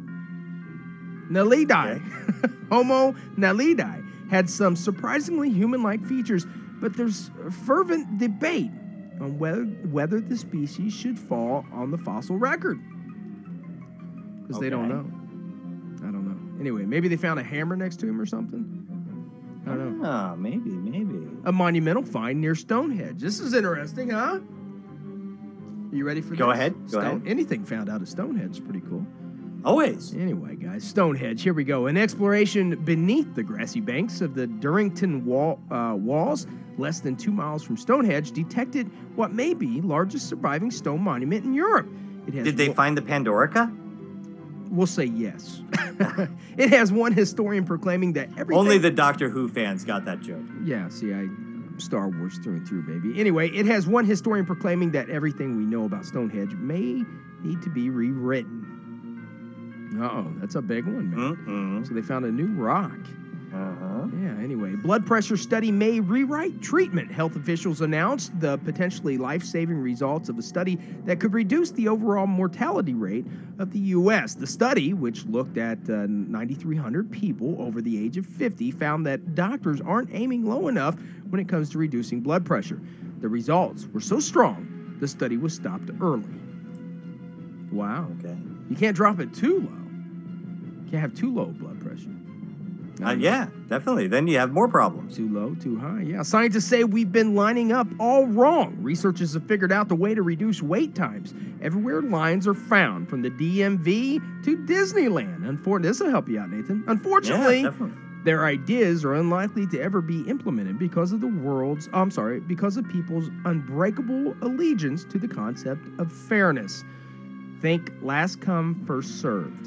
Homo naledi had some surprisingly human-like features, but there's a fervent debate on whether the species should fall on the fossil record. Because they don't know. I don't know. Anyway, maybe they found a hammer next to him or something. I don't know. Ah, maybe. A monumental find near Stonehenge. This is interesting, huh? You ready for this? Go ahead. Anything found out of Stonehenge is pretty cool. Always. Anyway, guys, Stonehenge, here we go. An exploration beneath the grassy banks of the Durrington Walls, less than 2 miles from Stonehenge, detected what may be largest surviving stone monument in Europe. Did they find the Pandorica? We'll say yes. It has one historian proclaiming that everything... Only the Doctor Who fans got that joke. Yeah, see, Star Wars through and through, baby. Anyway, it has one historian proclaiming that everything we know about Stonehenge may need to be rewritten. Uh-oh, that's a big one, man. Mm-hmm. So they found a new rock. Uh-huh. Yeah, anyway. Blood pressure study may rewrite treatment. Health officials announced the potentially life-saving results of a study that could reduce the overall mortality rate of the U.S. The study, which looked at 9,300 people over the age of 50, found that doctors aren't aiming low enough when it comes to reducing blood pressure. The results were so strong, the study was stopped early. Wow. Okay. You can't drop it too low. You can't have too low blood pressure. Yeah, definitely. Then you have more problems. Too low, too high. Yeah. Scientists say we've been lining up all wrong. Researchers have figured out the way to reduce wait times. Everywhere lines are found, from the DMV to Disneyland. This will help you out, Nathan. Unfortunately, their ideas are unlikely to ever be implemented because of because of people's unbreakable allegiance to the concept of fairness. Think last come, first served.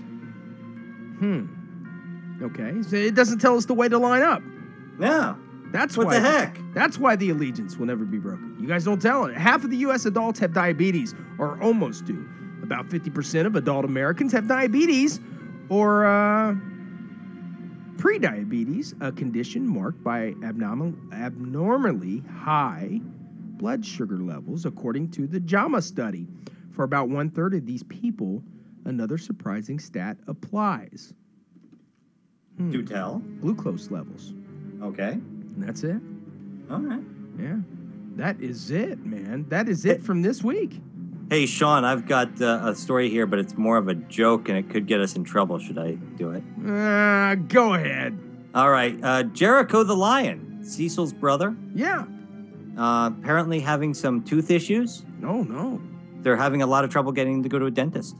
Okay, so it doesn't tell us the way to line up. Yeah. What the heck? That's why the allegiance will never be broken. You guys don't tell it. Half of the U.S. adults have diabetes, or almost do. About 50% of adult Americans have diabetes, or prediabetes, a condition marked by abnormally high blood sugar levels, according to the JAMA study. For about 1/3 of these people, another surprising stat applies. Do tell. Glucose levels. Okay. And that's it. All right. Yeah. That is it, man. That is it from this week. Hey, Sean, I've got a story here, but it's more of a joke, and it could get us in trouble. Should I do it? Go ahead. All right. Jericho the Lion, Cecil's brother. Yeah. Apparently having some tooth issues. No. They're having a lot of trouble getting to go to a dentist.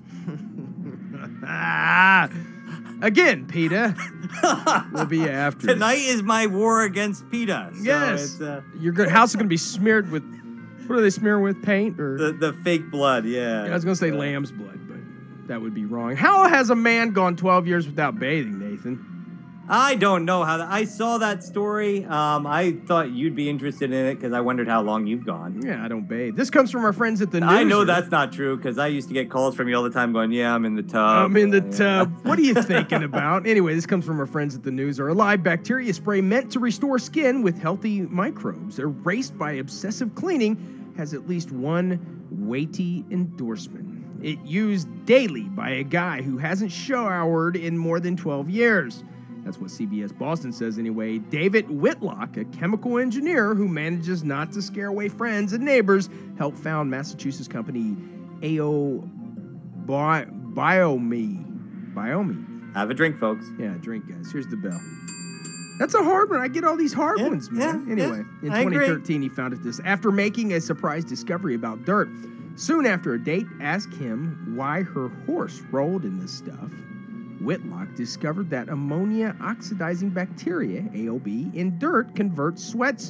Again, PETA. We'll be after Tonight is my war against PETA. So yes. Your house is going to be smeared with, what do they smear with? Paint? Or the fake blood, yeah. I was going to say lamb's blood, but that would be wrong. How has a man gone 12 years without bathing, Nathan? I don't know how I saw that story. I thought you'd be interested in it because I wondered how long you've gone. Yeah, I don't bathe. This comes from our friends at the News. I know that's not true because I used to get calls from you all the time going, yeah, I'm in the tub. I'm in the tub. What are you thinking about? Anyway, this comes from our friends at the News. A live bacteria spray meant to restore skin with healthy microbes erased by obsessive cleaning has at least one weighty endorsement. It used daily by a guy who hasn't showered in more than 12 years. That's what CBS Boston says anyway. David Whitlock, a chemical engineer who manages not to scare away friends and neighbors, helped found Massachusetts company AO Biome. Have a drink, folks. Yeah, drink, guys. Here's the bell. That's a hard one. I get all these hard ones, man. Anyway, in 2013, he founded this after making a surprise discovery about dirt. Soon after, a date asked him why her horse rolled in this stuff. Whitlock discovered that ammonia oxidizing bacteria, AOB, in dirt converts sweats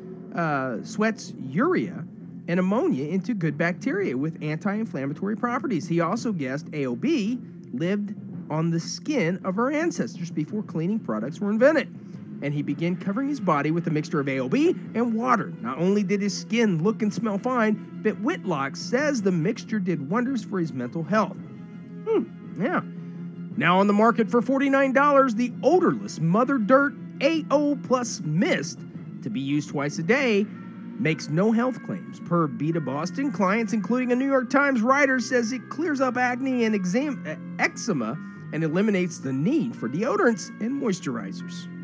urea and ammonia into good bacteria with anti-inflammatory properties. He also guessed AOB lived on the skin of our ancestors before cleaning products were invented. And he began covering his body with a mixture of AOB and water. Not only did his skin look and smell fine, but Whitlock says the mixture did wonders for his mental health. Yeah. Now on the market for $49, the odorless Mother Dirt AO Plus Mist, to be used twice a day, makes no health claims. Per Beta Boston, clients, including a New York Times writer, says it clears up acne and eczema and eliminates the need for deodorants and moisturizers.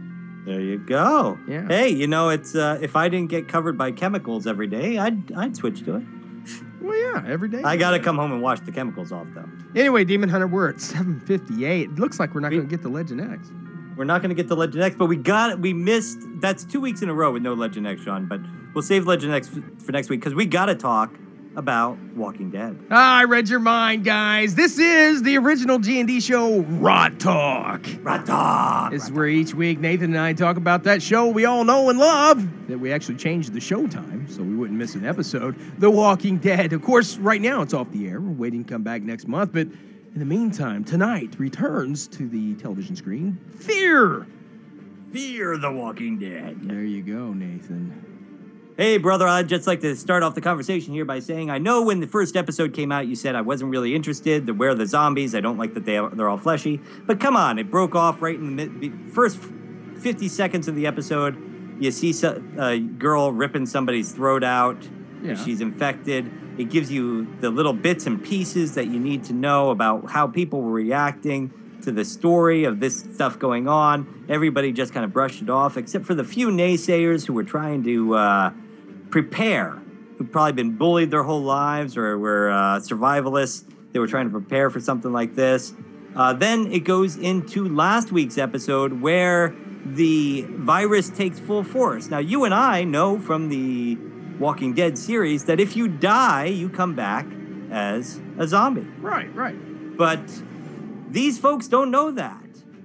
There you go. Yeah. Hey, you know, it's if I didn't get covered by chemicals every day, I'd switch to it. Well, yeah, every day. I gotta come home and wash the chemicals off, though. Anyway, Demon Hunter, we're at 7:58. It looks like we're not going to get to Legend X. We're not gonna get to Legend X, but we missed. That's 2 weeks in a row with no Legend X, Sean. But we'll save Legend X for next week because we gotta talk about Walking Dead. I read your mind, guys. This is the original G&D show, Rod Talk. Rod Talk. This is where each week Nathan and I talk about that show we all know and love, that we actually changed the show time so we wouldn't miss an episode, The Walking Dead. Of course, right now it's off the air. We're waiting to come back next month, but in the meantime, tonight returns to the television screen, Fear. Fear the Walking Dead. There you go, Nathan. Hey, brother, I'd just like to start off the conversation here by saying I know when the first episode came out, you said I wasn't really interested. Where are the zombies? I don't like that they're all fleshy. But come on, it broke off right in the first 50 seconds of the episode. You see a girl ripping somebody's throat out. Yeah. She's infected. It gives you the little bits and pieces that you need to know about how people were reacting to the story of this stuff going on. Everybody just kind of brushed it off, except for the few naysayers who were trying to prepare, who've probably been bullied their whole lives or were survivalists. They were trying to prepare for something like this. Then it goes into last week's episode where the virus takes full force. Now, you and I know from the Walking Dead series that if you die, you come back as a zombie. Right. But these folks don't know that.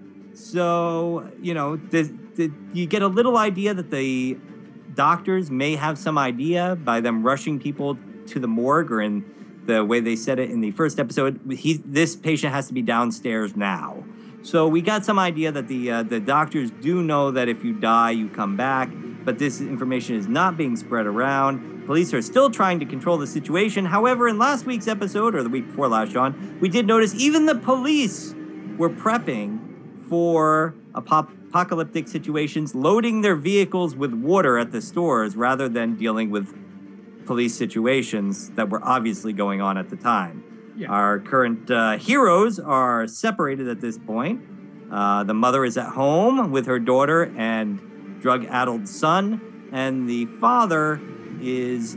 So, you know, you get a little idea that the doctors may have some idea by them rushing people to the morgue, or in the way they said it in the first episode, this patient has to be downstairs now. So we got some idea that the doctors do know that if you die, you come back, but this information is not being spread around. Police are still trying to control the situation. However, in last week's episode, or the week before last, Sean, we did notice even the police were prepping for apocalyptic situations, loading their vehicles with water at the stores rather than dealing with police situations that were obviously going on at the time. Yeah. Our current heroes are separated at this point. The mother is at home with her daughter and drug-addled son, and the father is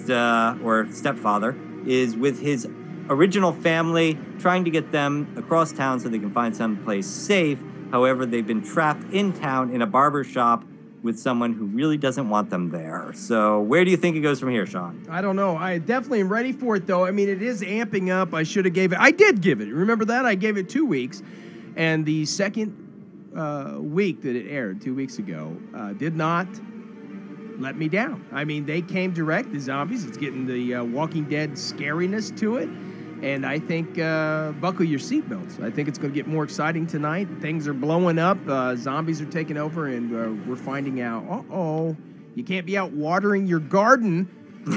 or stepfather, is with his original family, trying to get them across town so they can find someplace safe. However, they've been trapped in town in a barber shop with someone who really doesn't want them there. So where do you think it goes from here, Sean? I don't know. I definitely am ready for it, though. I mean, it is amping up. I did give it. Remember that? I gave it 2 weeks. And the second week that it aired, 2 weeks ago, did not let me down. I mean, they came direct, the zombies. It's getting the Walking Dead scariness to it. And I think buckle your seatbelts. I think it's going to get more exciting tonight. Things are blowing up. Zombies are taking over, and we're finding out, you can't be out watering your garden.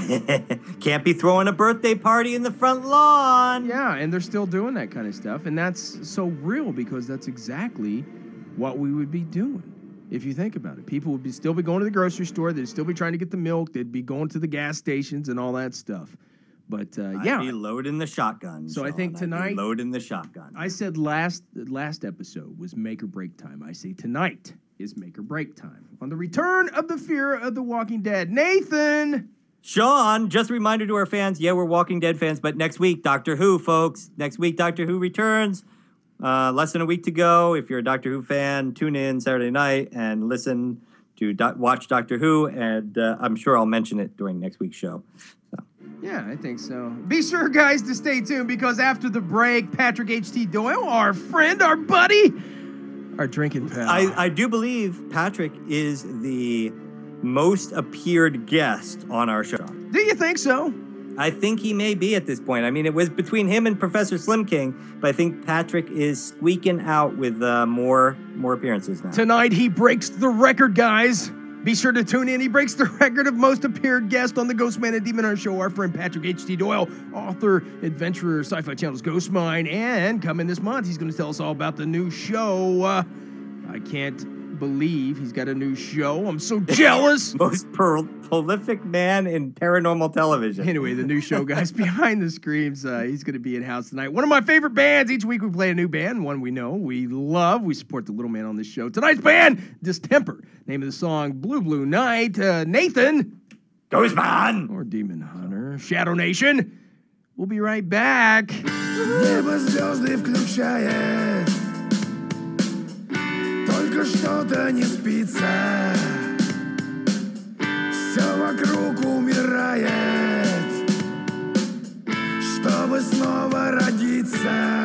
Can't be throwing a birthday party in the front lawn. Yeah, and they're still doing that kind of stuff. And that's so real because that's exactly what we would be doing. If you think about it, people would still be going to the grocery store. They'd still be trying to get the milk. They'd be going to the gas stations and all that stuff. But yeah, I'd be loading the shotgun. So I think tonight, loading the shotgun. I said last episode was make or break time. I say tonight is make or break time on the return of the Fear of the Walking Dead. Nathan, Sean, just a reminder to our fans. Yeah, we're Walking Dead fans, but next week, Doctor Who, folks. Next week, Doctor Who returns. Less than a week to go. If you're a Doctor Who fan, tune in Saturday night and listen to watch Doctor Who, and I'm sure I'll mention it during next week's show. So. Yeah, I think so. Be sure, guys, to stay tuned because after the break, Patrick H.T. Doyle, our friend, our buddy, our drinking pal. I do believe Patrick is the most appeared guest on our show. Do you think so? I think he may be at this point. I mean, it was between him and Professor Slim King, but I think Patrick is squeaking out with more appearances now. Tonight, he breaks the record, guys. Be sure to tune in. He breaks the record of most appeared guest on the Ghostman and Demon Hunter Show. Our friend Patrick H.T. Doyle, author, adventurer, Sci-Fi Channel's Ghostmine. And coming this month, he's going to tell us all about the new show. I can't believe he's got a new show. I'm so jealous. Most prolific man in paranormal television. Anyway, the new show, guys, Behind the Screams. He's going to be in house tonight. One of my favorite bands. Each week we play a new band, one we know, we love. We support the little man on this show. Tonight's band, Distemper. Name of the song, Blue Blue Night. Nathan. Ghostman. Or Demon Hunter. Shadow Nation. We'll be right back. Небо звезды включает, только что-то не спится. Все вокруг умирает, чтобы снова родиться.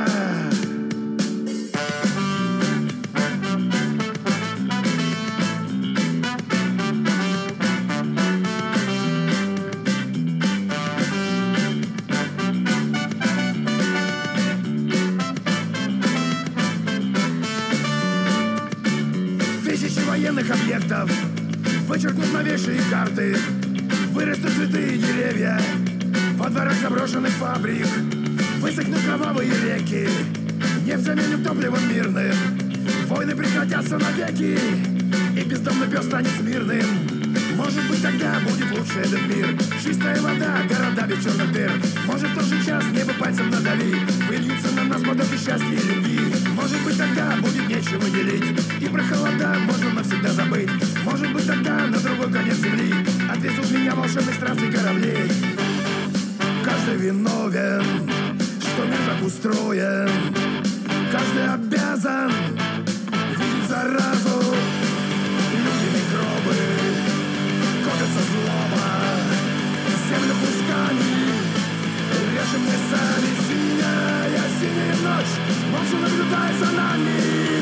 Тысячи военных объектов вычеркнут новейшие карты. Вырастут цветы и деревья во дворах заброшенных фабрик. Высохнут кровавые реки, нефть заменит топливом мирным. Войны прекратятся навеки, и бездомный пес станет смирным. Может быть, тогда будет лучший этот мир. Чистая вода, города без черных дыр. Может, в тот же час небо пальцем надави, выльются на нас потоки счастья и любви. Может быть, тогда будет нечего делить, и про холода можно навсегда забыть. Может быть, тогда на другой конец земли отвезут меня волшебных странствий кораблей. Каждый виновен, что мир так устроен. Каждый обязан видеть заразу. Люди микробы копятся злоба, землю кусками режем мы сами. Синяя ночь молча наблюдает за нами.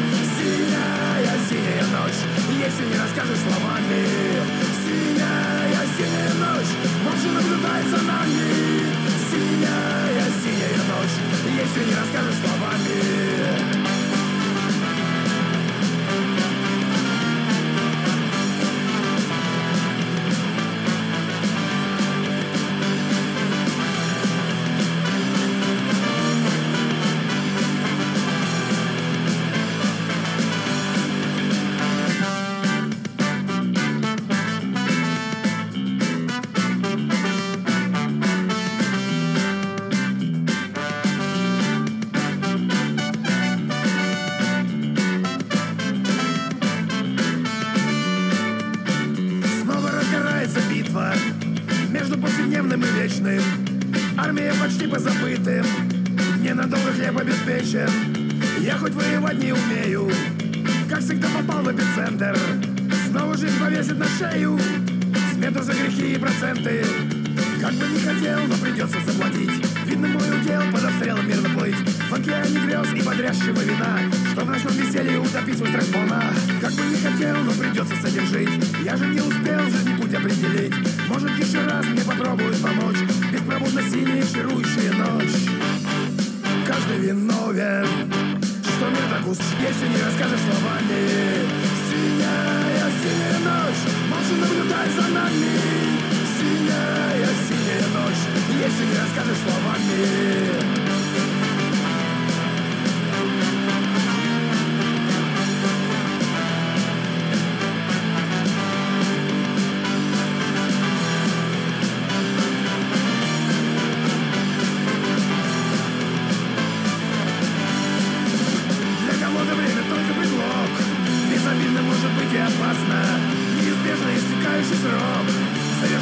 Синяя ночь, если не расскажешь словами. Синяя ночь молча наблюдает за нами. Синяя ночь, если не расскажешь словами. Между повседневным и вечным, армия почти позабытым, ненадолго хлеб обеспечен. Я хоть воевать не умею, как всегда попал в эпицентр. Снова жизнь повесит на шею смету за грехи и проценты. Как бы не хотел, но придется заплатить. Видно, мой удел под обстрелом мирно плыть в океане грез и бодрящего вина, что в ночном веселье утопить свой страх сполна. Как бы не хотел, но придется с этим жить. Я же не успел жизни путь определить. Может, еще раз мне попробуют помочь. Беспробудно синяя чарующая ночь. Каждый виновен, что мир так уст, если не расскажешь словами. Синяя ночь молча наблюдай за нами. Синяя ночь, если не расскажешь словами. Безобидно может быть и опасно. Неизбежно истекающий срок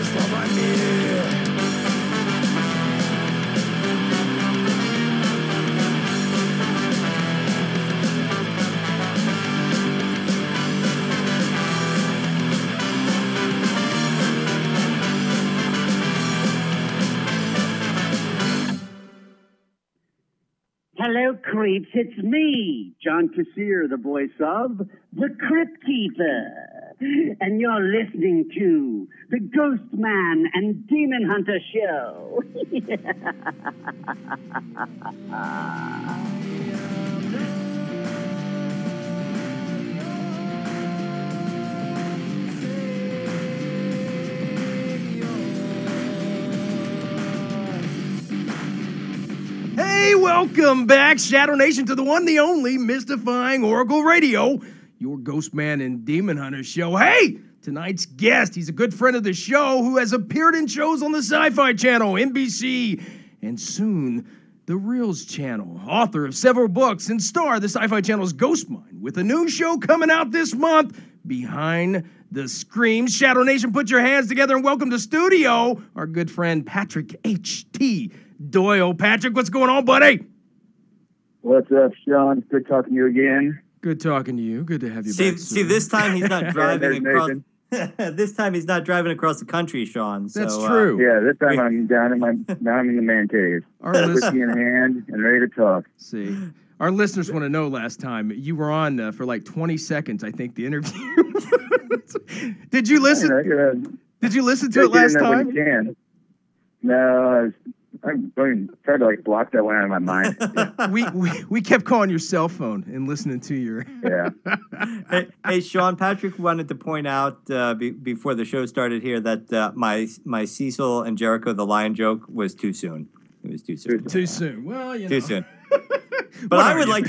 словами. Hello, creeps. It's me, John Kassir, the voice of the Crypt Keeper. And you're listening to the Ghost Man and Demon Hunter Show. Hey, welcome back, Shadow Nation, to the one, the only, mystifying Oracle Radio, your Ghost Man and Demon Hunter show. Hey, tonight's guest, he's a good friend of the show who has appeared in shows on the Sci-Fi Channel, NBC, and soon the Reels Channel. Author of several books and star of the Sci-Fi Channel's Ghost Mind, with a new show coming out this month, Behind the Screams. Shadow Nation, put your hands together and welcome to studio our good friend Patrick H.T. Doyle. Patrick, what's going on, buddy? What's up, Sean? Good talking to you again. Good talking to you. Good to have you back. See, this time he's not driving across. This time he's not driving across the country, Sean. So, That's true. Yeah, this time I'm down in I'm in the man cave, whiskey in hand and ready to talk. See, our listeners want to know. Last time you were on for like 20 seconds, I think the interview. Did you listen? Did you listen to it last time? No, I'm going to try to block that one out of my mind. we kept calling your cell phone and listening to your. Yeah. Hey, Sean, Patrick wanted to point out before the show started here that my Cecil and Jericho the Lion joke was too soon. It was too soon. Too soon. Well, you know. Too soon. But I would like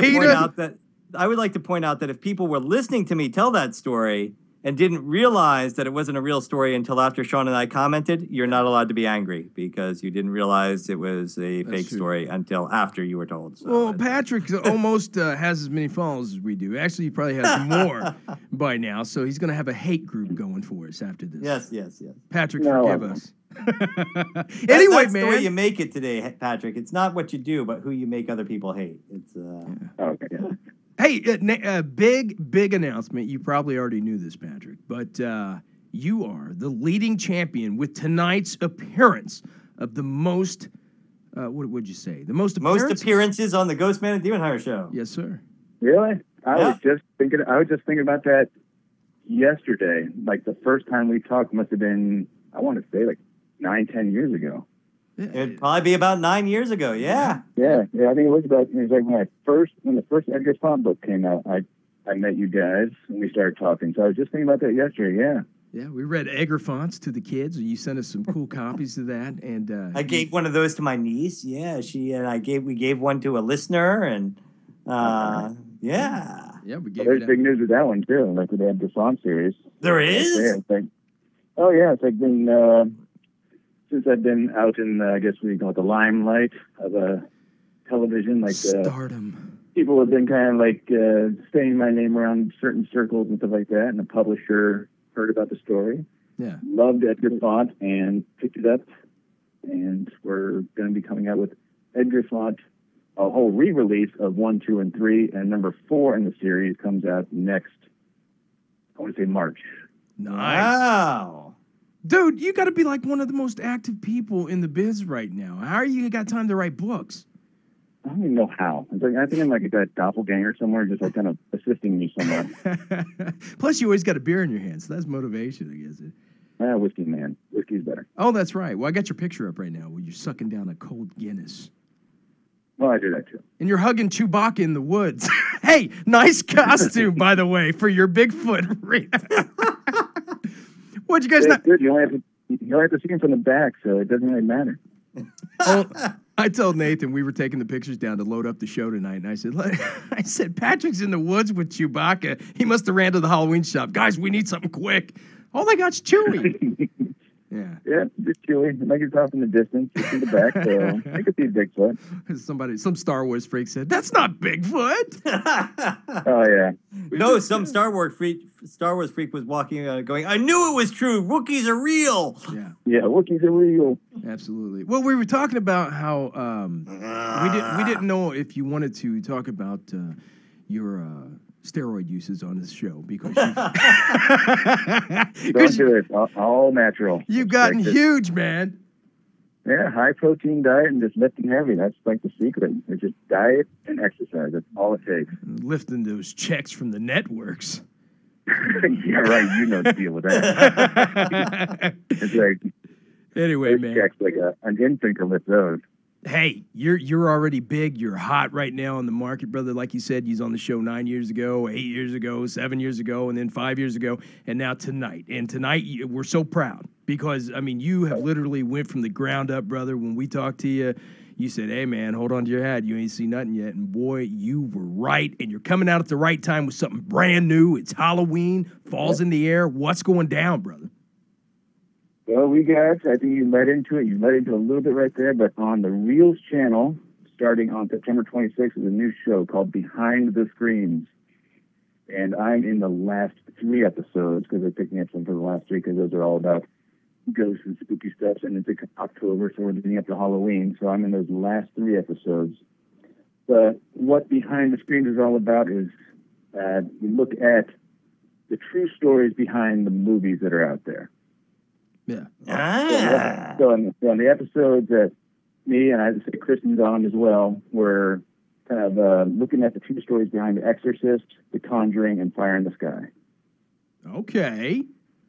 to point out that if people were listening to me tell that story and didn't realize that it wasn't a real story until after Sean and I commented, you're not allowed to be angry because you didn't realize it was a fake story until after you were told. So well, Patrick almost has as many followers as we do. Actually, he probably has more by now, so he's going to have a hate group going for us after this. Yes. Patrick, forgive us. Anyway, that's man. the way you make it today, Patrick. It's not what you do, but who you make other people hate. It's Okay. Hey, big announcement. You probably already knew this, Patrick, but you are the leading champion with tonight's appearance of the most. What would you say? The most appearances on the Ghost Man and Demon Hunter show. Yes, sir. Really? I was just thinking about that yesterday. Like the first time we talked must have been, I want to say, 9-10 years ago. It'd probably be about 9 years ago. Yeah. Yeah. I think it was like when the first Edgar Font book came out. I met you guys and we started talking. So I was just thinking about that yesterday. Yeah. Yeah, we read Edgar Fonts to the kids. You sent us some cool copies of that, and I gave one of those to my niece. Yeah, we gave one to a listener, and yeah, we gave. There's big news with that one too. Like with the Edgar Font series. There is. It's been since I've been out in I guess we call it the limelight of television, stardom. People have been kind of saying my name around certain circles and stuff like that, and the publisher heard about the story. Yeah. Loved Edgar Font and picked it up, and we're going to be coming out with Edgar Font, a whole re-release of 1, 2, and 3, and number 4 in the series comes out next, I want to say March. Nice. Wow. Dude, you got to be like one of the most active people in the biz right now. How are you got time to write books? I don't even know how. I think I'm like a doppelganger somewhere, just kind of assisting me somewhere. Plus, you always got a beer in your hand, so that's motivation, I guess. Whiskey, man. Whiskey's better. Oh, that's right. Well, I got your picture up right now where you're sucking down a cold Guinness. Well, I do that too. And you're hugging Chewbacca in the woods. Hey, nice costume, by the way, for your Bigfoot. What'd you guys not? Good. You only have to see him from the back, so it doesn't really matter. Oh, I told Nathan we were taking the pictures down to load up the show tonight, and I said, Patrick's in the woods with Chewbacca. He must have ran to the Halloween shop. Guys, we need something quick. All they got's Chewie. Yeah. Yeah, just chilly. Like it's off in the distance. You see the back, so I could see Bigfoot. Some Star Wars freak said, "That's not Bigfoot." Oh yeah. No, some Star Wars freak was walking, going, "I knew it was true. Wookiees are real." Yeah. Yeah, Wookiees are real. Absolutely. Well, we were talking about how we didn't know if you wanted to talk about your steroid uses on this show because Don't do it. All natural. You've gotten huge, man. Yeah, high protein diet and just lifting heavy. That's like the secret. It's just diet and exercise. That's all it takes. Lifting those checks from the networks. Yeah, right. You know the deal with that. It's like anyway, man. Checks like an infant can lift those. Hey, you're already big. You're hot right now on the market, brother. Like you said, he's on the show 9 years ago, 8 years ago, 7 years ago, and then 5 years ago, and now tonight. And tonight, we're so proud because, I mean, you have literally went from the ground up, brother. When we talked to you, you said, "Hey, man, hold on to your hat. You ain't seen nothing yet." And boy, you were right. And you're coming out at the right time with something brand new. It's Halloween, fall's in the air. What's going down, brother? Well, we got, I think you led into it. You led into a little bit right there, but on the Reels channel, starting on September 26th, is a new show called Behind the Screens. And I'm in the last 3 episodes because they're picking up some for the last 3 because those are all about ghosts and spooky stuff. And it's October, so we're leading up to Halloween. So I'm in those last 3 episodes. But what Behind the Screens is all about is we look at the true stories behind the movies that are out there. Yeah. So on the episodes that me and I would say Kristen's on as well, we're kind of looking at the true stories behind The Exorcist, The Conjuring, and Fire in the Sky. Okay.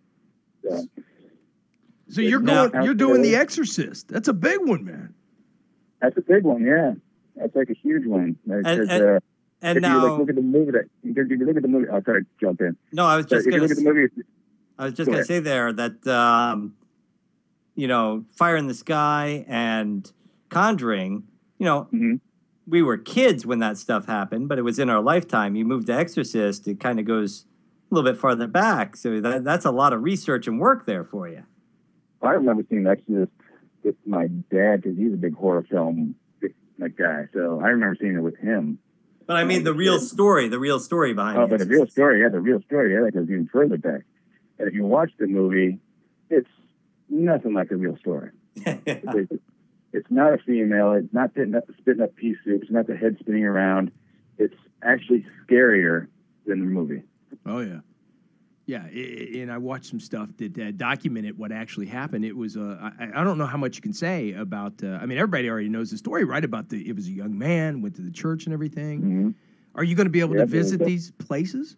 So You're doing The Exorcist. That's a big one, man. That's a big one, yeah. That's like a huge one. And if now, you look at the movie, I'll try to jump in. No, I was just going to say there that, you know, Fire in the Sky and Conjuring, you know, we were kids when that stuff happened, but it was in our lifetime. You move to Exorcist, it kind of goes a little bit farther back. So that's a lot of research and work there for you. I remember seeing Exorcist with my dad because he's a big horror film guy. So I remember seeing it with him. But I mean the real story behind it. Oh, but the real story, that goes even further back. And if you watch the movie, it's nothing like a real story. It's not a female. It's not spitting up pea soup. It's not the head spinning around. It's actually scarier than the movie. Oh, yeah. Yeah, and I watched some stuff that documented what actually happened. It was, I don't know how much you can say about, I mean, everybody already knows the story, right? About it was a young man, went to the church and everything. Mm-hmm. Are you going to be able to visit these places?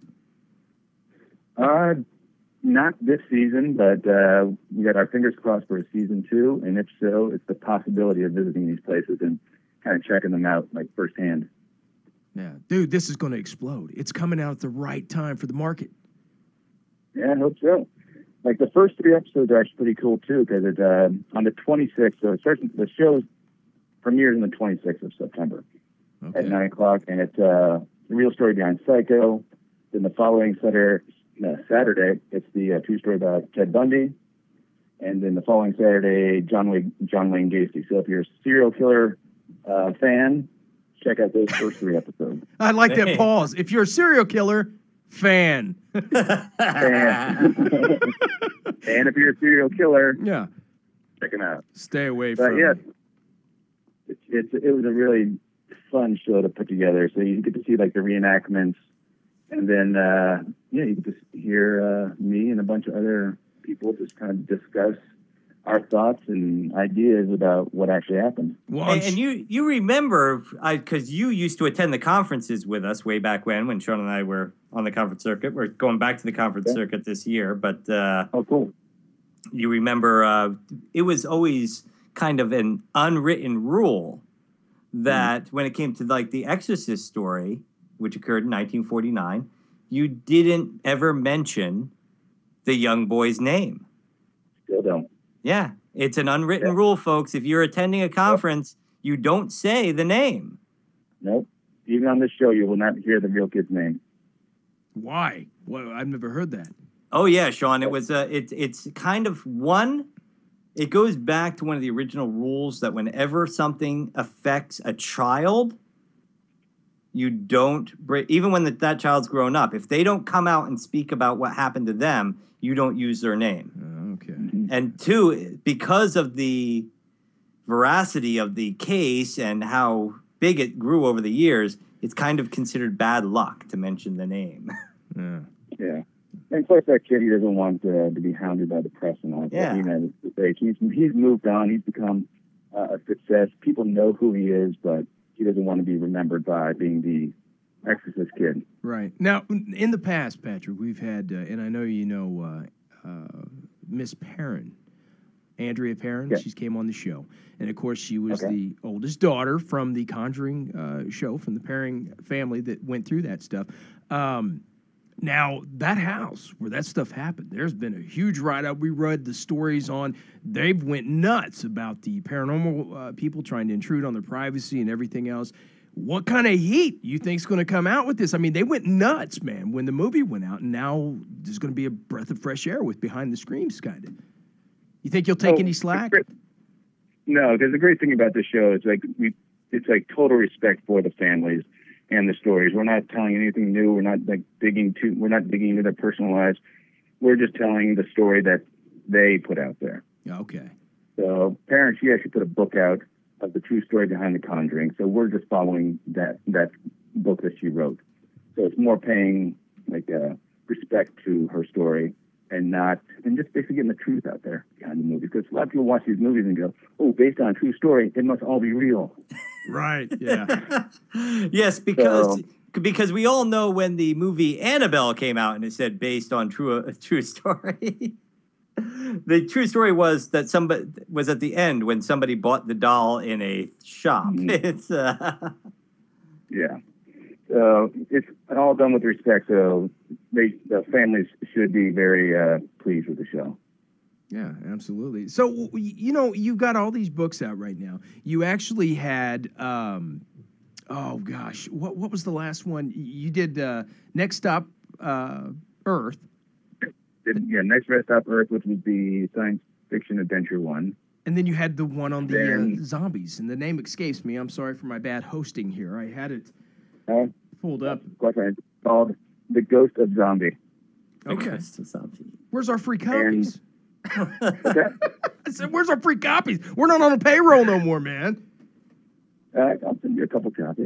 Not this season, but we got our fingers crossed for a season 2, and if so, it's the possibility of visiting these places and kind of checking them out like firsthand. Yeah, dude, this is going to explode. It's coming out at the right time for the market. Yeah, I hope so. Like the first 3 episodes are actually pretty cool too, because it's on the 26th. So the show premieres on the 26th of September at 9 o'clock, and it's the real story behind Psycho. Then the following Saturday, it's the true story about Ted Bundy, and then the following Saturday, John Wayne Gacy. So if you're a serial killer fan, check out those first 3 episodes. I like that pause. If you're a serial killer fan. And if you're a serial killer, yeah, check him out. Stay away from. Yeah, it was a really fun show to put together. So you get to see like the reenactments, and then you get to hear me and a bunch of other people just kind of discuss our thoughts and ideas about what actually happened. Well, and you remember, because you used to attend the conferences with us way back when Sean and I were on the conference circuit. We're going back to the conference circuit this year, but oh, cool. You remember it was always kind of an unwritten rule that when it came to like the Exorcist story, which occurred in 1949, you didn't ever mention the young boy's name. Still don't. Yeah, it's an unwritten rule, folks. If you're attending a conference, you don't say the name. Nope. Even on this show, you will not hear the real kid's name. Why? Well, I've never heard that. Oh yeah, Sean. It was it's kind of one. it goes back to one of the original rules that whenever something affects a child, you don't break, even when that child's grown up, if they don't come out and speak about what happened to them, you don't use their name. Okay. And two, because of the veracity of the case and how big it grew over the years, it's kind of considered bad luck to mention the name. Yeah. Yeah. And plus, that kid, he doesn't want to be hounded by the press and all that. Yeah. You know, he's moved on. He's become a success. People know who he is, but he doesn't want to be remembered by being the Exorcist kid. Right. Now, in the past, Patrick, we've had, and I know you know Miss Perrin, Andrea Perrin. Yeah. She came on the show. And, of course, she was the oldest daughter from the Conjuring show, from the Perrin family that went through that stuff. Now, that house where that stuff happened, there's been a huge write-up. We read the stories on, they went nuts about the paranormal people trying to intrude on their privacy and everything else. What kind of heat you think's going to come out with this? I mean, they went nuts, man, when the movie went out, and now there's going to be a breath of fresh air with Behind the Screams, kind of. You think you'll take any slack? No, because the great thing about the show is it's like total respect for the families and the stories. We're not telling anything new. We're not digging into their personal lives. We're just telling the story that they put out there. Okay. So Perrin, she actually put a book out of the true story behind The Conjuring. So we're just following that book that she wrote. So it's more paying respect to her story and just basically getting the truth out there behind the movie. Because a lot of people watch these movies and go, "Oh, based on a true story, it must all be real." Right. Yeah. Yes, because we all know when the movie Annabelle came out and it said based on a true story. The true story was that somebody was at the end when somebody bought the doll in a shop. It's yeah. So it's all done with respect. So the families should be very pleased with the show. Yeah, absolutely. So, you know, you've got all these books out right now. You actually had, oh gosh, what was the last one? You did Next Stop Earth. Yeah, Next Stop Earth, which was the science fiction adventure one. And then you had the one on the zombies, and the name escapes me. I'm sorry for my bad hosting here. I had it pulled up. It's called The Ghost of Zombie. Okay. Ghost of Zombie. Where's our free copies? I said, where's our free copies? We're not on a payroll no more, man. I'll send you a couple copies.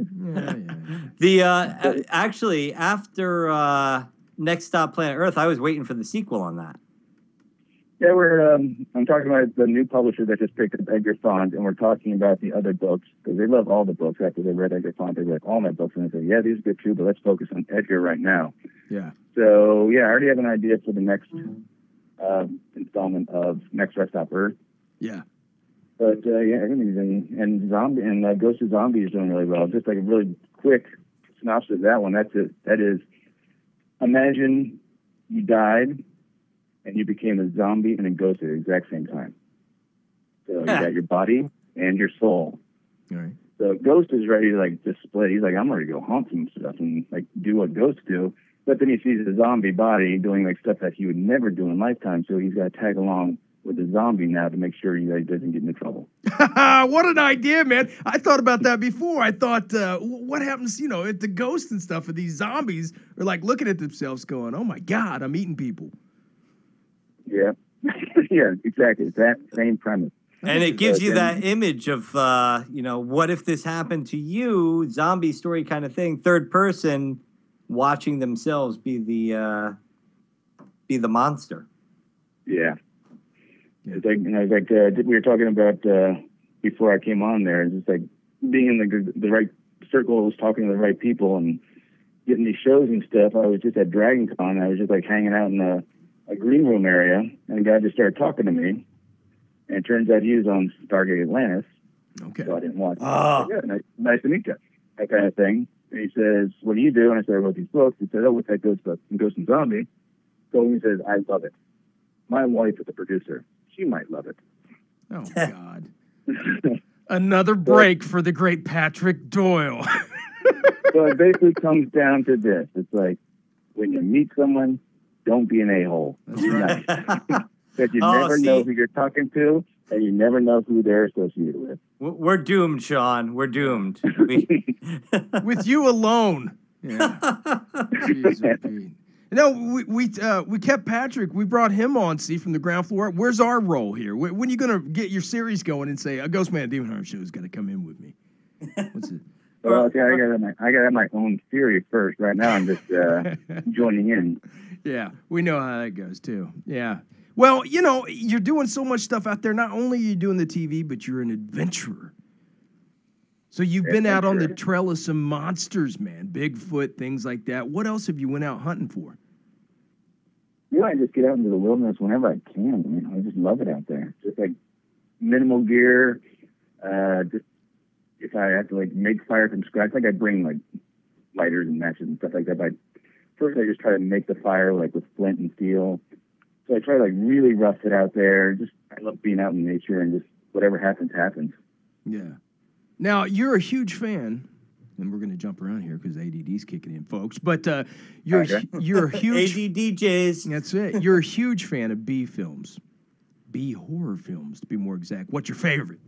The actually, after Next Stop Planet Earth, I was waiting for the sequel on that. Yeah, I'm talking about the new publisher that just picked up Edgar Font, and we're talking about the other books, because they love all the books. After they read Edgar Font, they read all my books, and they said, yeah, these are good too, but let's focus on Edgar right now. Yeah. So, yeah, I already have an idea for the next installment of Next Rest Stop Earth. Yeah. But, yeah, everything's and Zombie, and Ghost of Zombie is doing really well. Just like a really quick synopsis of that one. That's it. That is, imagine you died, and you became a zombie and a ghost at the exact same time. So you got your body and your soul. All right. So Ghost is ready to just split. He's like, I'm ready to go haunt some stuff and do what ghosts do. But then he sees a zombie body doing stuff that he would never do in lifetime. So he's got to tag along with the zombie now to make sure he doesn't get into trouble. What an idea, man. I thought about that before. I thought, what happens, if the ghosts and stuff of these zombies are looking at themselves going, oh my God, I'm eating people. Yeah. Yeah, exactly. It's that same premise. And it gives you that image of, what if this happened to you? Zombie story kind of thing. Third person watching themselves be the monster. Yeah. It's we were talking about before I came on there. It's just being in the right circles, talking to the right people, and getting these shows and stuff. I was just at Dragon Con. I was just hanging out in a green room area, and a guy just started talking to me. And it turns out he was on Stargate Atlantis. Okay. So I didn't watch it. Yeah, nice to meet you. That kind of thing. And he says, what do you do? And I said, I wrote these books. He said, oh, what's that Ghost and Zombie? So he says, I love it. My wife is the producer. She might love it. Oh, God. Another break for the great Patrick Doyle. So it basically comes down to this. It's when you meet someone, don't be an a-hole. Be nice. Because you never know who you're talking to. and you never know who they're associated with. We're doomed, Sean. We're doomed. With you alone. Yeah. Jeez, oh, Pete. No, we kept Patrick. We brought him on. See, from the ground floor. Where's our role here? When are you gonna get your series going and say a Ghost Man Demon Hunter show is gonna come in with me? What's it? Well, okay, I gotta have my own theory first. Right now, I'm just joining in. Yeah, we know how that goes too. Yeah. Well, you know, you're doing so much stuff out there. Not only are you doing the TV, but you're an adventurer. So you've been out on the trail of some monsters, man. Bigfoot, things like that. What else have you went out hunting for? You know, I just get out into the wilderness whenever I can. I mean, I just love it out there. Just like minimal gear. Just if I have to like make fire from scratch, like I bring like lighters and matches and stuff like that. But first, I just try to make the fire like with flint and steel. So I try to like really rough it out there. Just I love being out in nature and just whatever happens, happens. Yeah. Now, you're a huge fan, and we're going to jump around here because ADD's kicking in, folks. But you're a huge ADDJs. That's it. You're a huge fan of B films, B horror films, to be more exact. What's your favorite?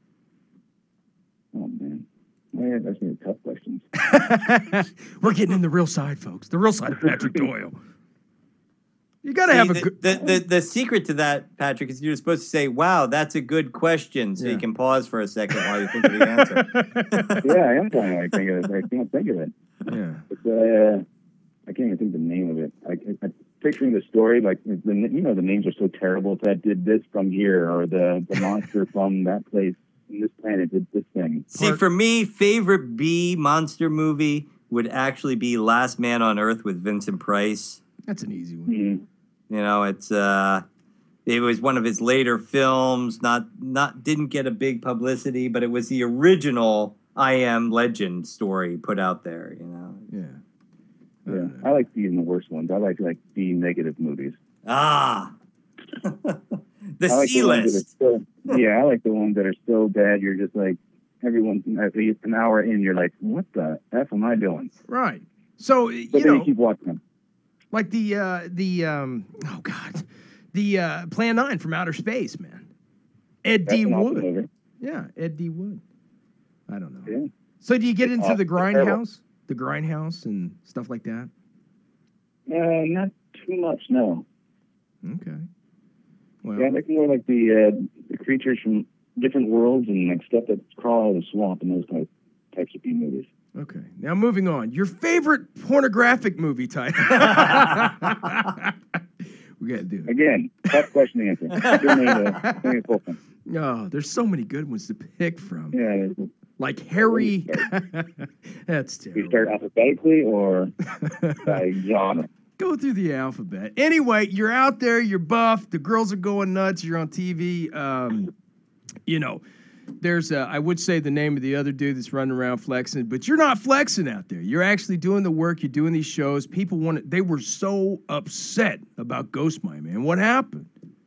Oh man, that's me tough questions. We're getting in the real side, folks. The real side of Patrick Doyle. You got to have a good... The secret to that, Patrick, is you're supposed to say, wow, that's a good question, so you can pause for a second while you think of the answer. Yeah, I am trying to think of it. I can't think of it. Yeah. It's, I can't even think of the name of it. I'm picturing the story, like, the names are so terrible. That did this from here, or the monster from that place, in this planet did this thing. See, for me, favorite B monster movie would actually be Last Man on Earth with Vincent Price. That's an easy one. Mm-hmm. You know, it was one of his later films. Didn't get a big publicity, but it was the original I Am Legend story put out there. You know. Yeah. Yeah. I like being the worst ones. I like the negative movies. Ah. The like C-list. I like the ones that are so bad. You're just like everyone at least an hour in. You're like, what the F am I doing? Right. So but you keep watching them. Like the Plan 9 from Outer Space, man. Ed D. Wood. Yeah, Ed D. Wood. I don't know. Yeah. So do you get into the Grindhouse and stuff like that? Not too much, no. Okay. Well, yeah, I like more like the creatures from different worlds and like stuff that's crawling out of the swamp and those types of B movies. Okay. Now moving on. Your favorite pornographic movie title? We got to do it. Again, tough question to answer. Oh, there's so many good ones to pick from. Yeah. Like Harry. That's terrible. You start alphabetically or by genre? Go through the alphabet. Anyway, you're out there, you're buff, the girls are going nuts, you're on TV. You know, there's I would say the name of the other dude that's running around flexing, but you're not flexing out there. You're actually doing the work. You're doing these shows. People they were so upset about Ghostmine, man. What happened?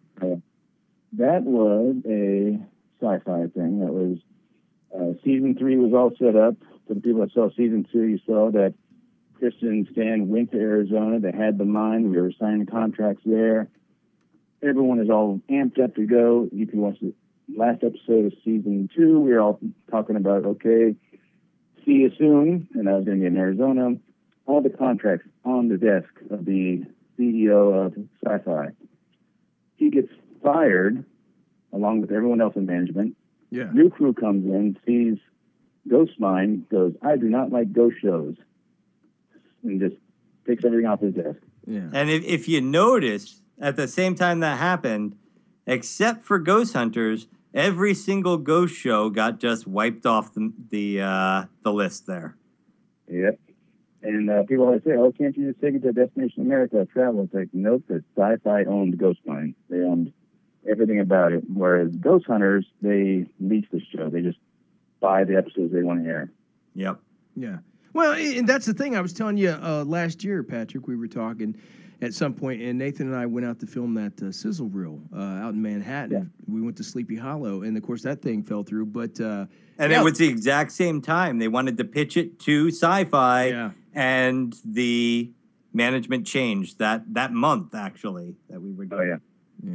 That was a sci-fi thing. That was season 3 was all set up. For the people that saw season 2, you saw that Kristen and Stan went to Arizona. They had the mine. We were signing contracts there. Everyone is all amped up to go. If you watch the last episode of season 2, we were all talking about, okay, see you soon. And I was going to be in Arizona. All the contracts on the desk of the CEO of Sci-Fi. He gets fired along with everyone else in management. Yeah. New crew comes in, sees Ghostmine, goes, I do not like ghost shows. And just takes everything off his desk. Yeah. And if you noticed, at the same time that happened, except for Ghost Hunters, every single ghost show got just wiped off the list there. Yep. And people always say, oh, can't you just take it to Destination America travel? It's like, nope, because Sci-Fi owned Ghostmine. They owned everything about it. Whereas Ghost Hunters, they lease the show. They just buy the episodes they want to air. Yep. Yeah. Well, and that's the thing I was telling you last year, Patrick. We were talking at some point, and Nathan and I went out to film that sizzle reel out in Manhattan. Yeah. We went to Sleepy Hollow, and of course that thing fell through. But it was the exact same time. They wanted to pitch it to Sci-Fi, and the management changed that month actually that we were doing. Oh yeah. Yeah.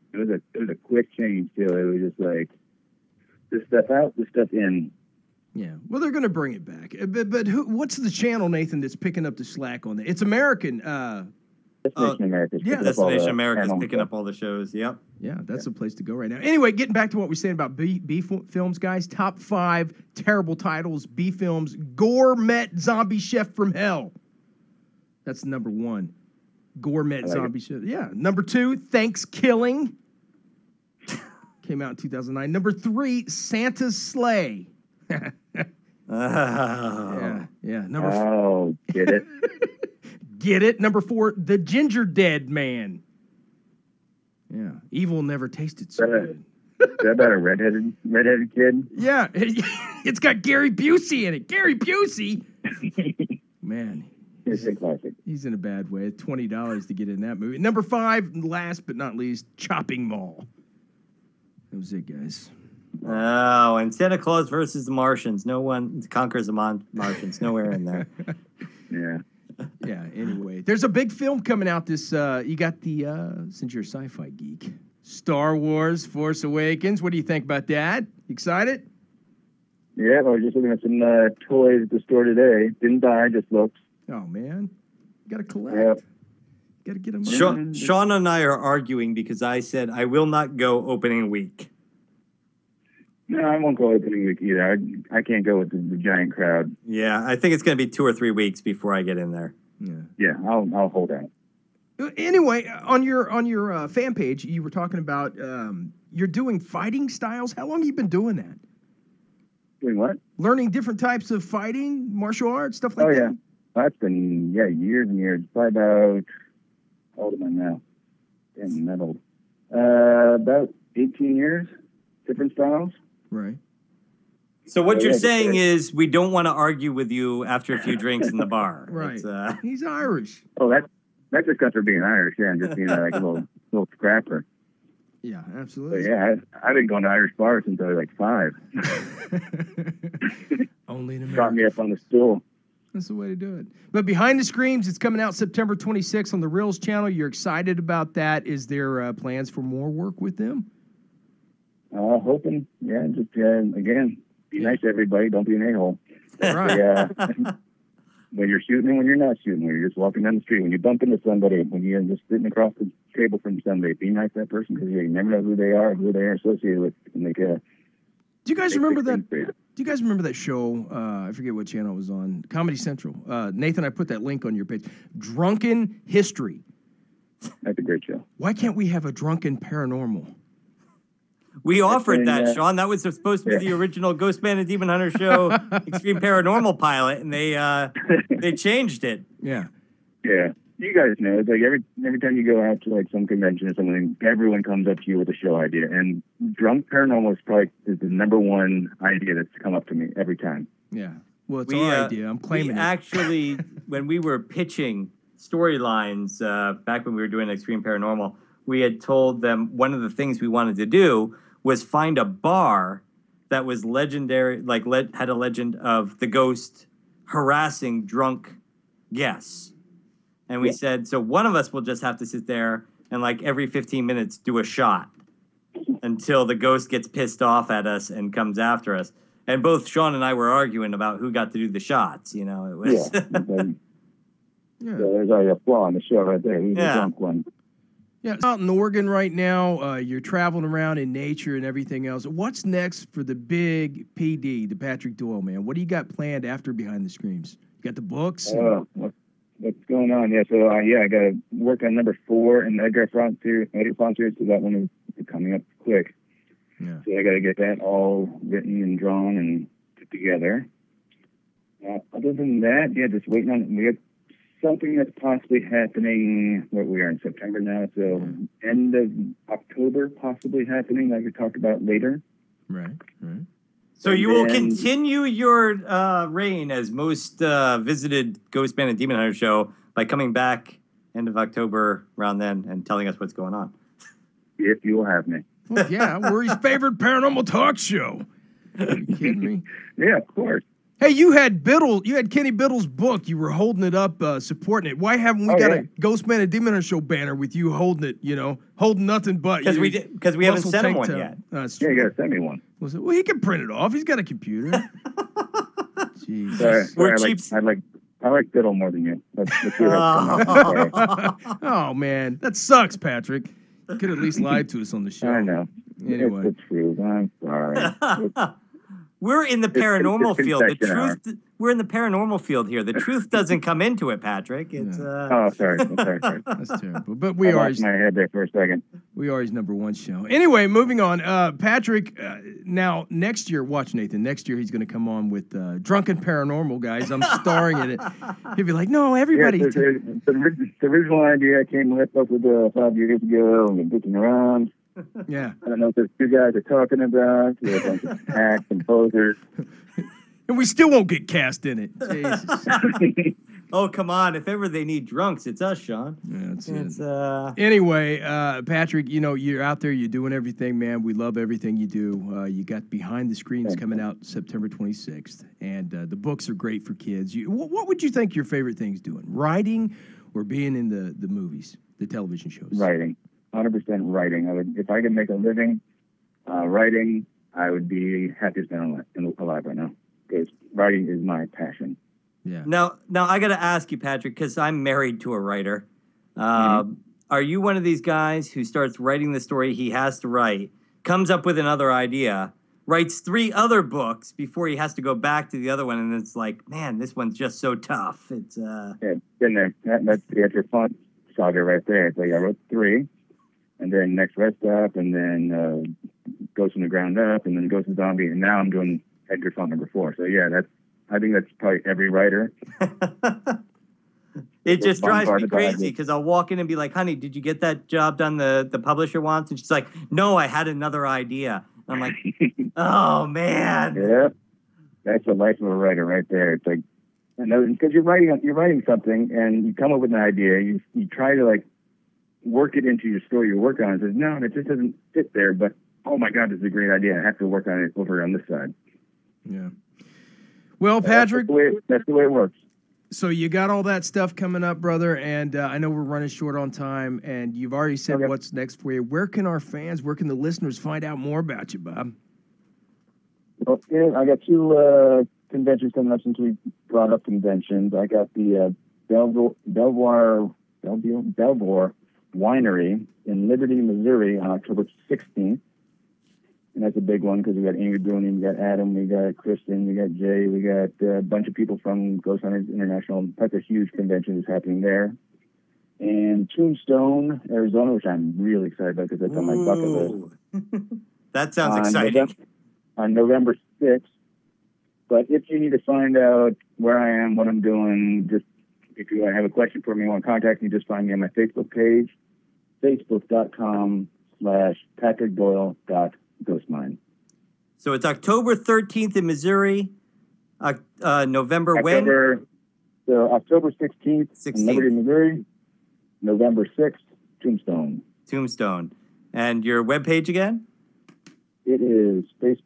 it was a quick change too. It was just like this stuff out, this stuff in. Yeah, well, they're going to bring it back. But what's the channel, Nathan, that's picking up the slack on that? It's American. Destination America. Yeah, Destination America's picking up all the shows. Yep. Yeah, that's the place to go right now. Anyway, getting back to what we're saying about B films, guys. Top 5 terrible titles. B films. Gourmet Zombie Chef from Hell. That's number 1. Gourmet Zombie Chef. Yeah. Number 2, Thanksgiving. Came out in 2009. Number 3, Santa's Sleigh. Yeah. Number get it. Get it? Number 4, The Ginger Dead Man. Yeah. Evil never tasted so good. Is that about a redheaded kid? Yeah. It's got Gary Busey in it. Gary Busey? Man. It's a classic. He's in a bad way. $20 to get in that movie. Number 5, last but not least, Chopping Mall. That was it, guys. Oh, and Santa Claus versus the Martians. No one conquers the Martians. Nowhere in there. Yeah. Yeah, anyway. There's a big film coming out this, you got the, since you're a sci-fi geek, Star Wars Force Awakens. What do you think about that? Excited? Yeah, I was just looking at some toys at the store today. Didn't buy, just looked. Oh, man. You got to collect. Yep. Got to get them. Sean and I are arguing because I said I will not go opening week. No, I won't go opening week either. I can't go with the giant crowd. Yeah, I think it's going to be 2 or 3 weeks before I get in there. Yeah, I'll hold out. Anyway, on your fan page, you were talking about you're doing fighting styles. How long have you been doing that? Doing what? Learning different types of fighting, martial arts, stuff like that? Yeah. That's been, years and years. Probably about, how old am I now? Damn, that old. About 18 years, different styles. Right. So what you're saying is we don't want to argue with you after a few drinks in the bar. Right. He's Irish. Oh, that's just because we're being Irish, yeah, and just being like a little scrapper. Yeah, absolutely. But yeah, I've been going to Irish bars since I was like 5. Only in America. Got me up on the stool. That's the way to do it. But Behind the Screams, it's coming out September 26th on the Reels channel. You're excited about that. Is there plans for more work with them? Hoping, yeah, just, again, be nice to everybody. Don't be an a-hole. Right. When you're shooting and when you're not shooting, when you're just walking down the street, when you bump into somebody, when you're just sitting across the table from somebody, be nice to that person because you never know who they are, who they are associated with. And do you guys remember that? Do you guys remember that show? I forget what channel it was on. Comedy Central. Nathan, I put that link on your page. Drunken History. That's a great show. Why can't we have a Drunken Paranormal? We offered that, Sean. That was supposed to be the original Ghostman and Demon Hunter show Extreme Paranormal pilot, and they changed it. Yeah. Yeah. You guys know, it's like every time you go out to like some convention or something, everyone comes up to you with a show idea. And Drunk Paranormal is the number one idea that's come up to me every time. Yeah. Well, it's our idea. I'm claiming it. Actually, when we were pitching storylines back when we were doing Extreme Paranormal, we had told them one of the things we wanted to do was find a bar that was legendary, like had a legend of the ghost harassing drunk guests. And we said, so one of us will just have to sit there and like every 15 minutes do a shot until the ghost gets pissed off at us and comes after us. And both Sean and I were arguing about who got to do the shots. You know, it was. Yeah, there's already a flaw in the show right there. He's the drunk one. Yeah, it's out in Oregon right now. You're traveling around in nature and everything else. What's next for the big PD, the Patrick Doyle, man? What do you got planned after Behind the Screams? You got the books? What's going on? Yeah, so I got to work on number 4 in the Edgar Font series, so that one is coming up quick. Yeah. So I got to get that all written and drawn and put together. Other than that, just waiting on. We got something that's possibly happening. What we are in September now, so end of October, possibly happening, like we talked about later. Right. So you will continue your reign as most visited Ghostman and Demon Hunter show by coming back end of October around then and telling us what's going on. If you will have me. Well, yeah, we're his favorite paranormal talk show. Are you kidding me? Yeah, of course. Hey, you had Kenny Biddle's book. You were holding it up, supporting it. Why haven't we got a Ghost Man and Demon Hunter Show banner with you holding it? Holding nothing but because we haven't sent him one yet. That's Yeah, true. you gotta send me one. Well, he can print it off. He's got a computer. Jesus. Sorry, We're I cheap. like Biddle more than you. Let's see how Oh man, that sucks, Patrick. You could at least lie to us on the show. I know. Anyway. It's the truth. I'm sorry. We're in the paranormal it's field. The confession hour. truth. We're in the paranormal field here. The truth doesn't come into it, Patrick. It's Oh, sorry. That's terrible. But I lost my head there for a second. we are his #1 show. Anyway, moving on. Patrick, now next year, watch Nathan. Next year he's going to come on with Drunken Paranormal guys. I'm starring in it. He'll be like, no, everybody. Yeah, the original idea I came up with 5 years ago and been dicking around. Yeah. I don't know what those two guys are talking about. They're a bunch of hacks and posers. And we still won't get cast in it. Jesus. oh, come on! If ever they need drunks, it's us, Sean. Yeah, that's It's it. Anyway, Patrick, you're out there. You're doing everything, man. We love everything you do. You got Behind the Screens coming out September 26th, and the books are great for kids. What would you think your favorite thing's doing? Writing or being in the movies, the television shows? Writing. 100% writing. If I could make a living writing, I would be happiest man alive right now. Because writing is my passion. Yeah. Now I got to ask you, Patrick, because I'm married to a writer. Are you one of these guys who starts writing the story he has to write, comes up with another idea, writes 3 other books before he has to go back to the other one, and it's like, man, this one's just so tough. It's Yeah, been there. That's the extra fun saga right there. It's like I wrote 3. And then Next Rest Stop, and then Ghost from the Ground Up, and then Ghost and Zombie, and now I'm doing Edgar Font #4. So yeah, I think that's probably every writer. It just drives me crazy because I'll walk in and be like, honey, did you get that job done the publisher wants? And she's like, no, I had another idea. And I'm like, oh man. Yeah, that's the life of a writer right there. It's like, because you're writing something and you come up with an idea, you try to work it into your story you're working on. It says, no, that just doesn't fit there, but oh my God, this is a great idea. I have to work on it over on this side. Yeah. Well, Patrick, that's the way it works. So you got all that stuff coming up, brother, and I know we're running short on time, and you've already said what's next for you. Where can the listeners find out more about you, Bob? Well, yeah, I got 2 conventions coming up since we brought up conventions. I got the Belvoir Winery in Liberty, Missouri on October 16th. And that's a big one because we got Amy Bruni, we got Adam, we got Kristen, we got Jay, we got a bunch of people from Ghost Hunters International. That's a huge convention that's happening there. And Tombstone, Arizona, which I'm really excited about because that's on my bucket list. That sounds exciting. On November 6th. But if you need to find out where I am, what I'm doing, just if you have a question for me, want to contact me, just find me on my Facebook page, facebook.com/PatrickDoyle.Ghostmine. So it's October 13th in Missouri, November when? So October 16th in Liberty, Missouri, November 6th, Tombstone. And your webpage again? It is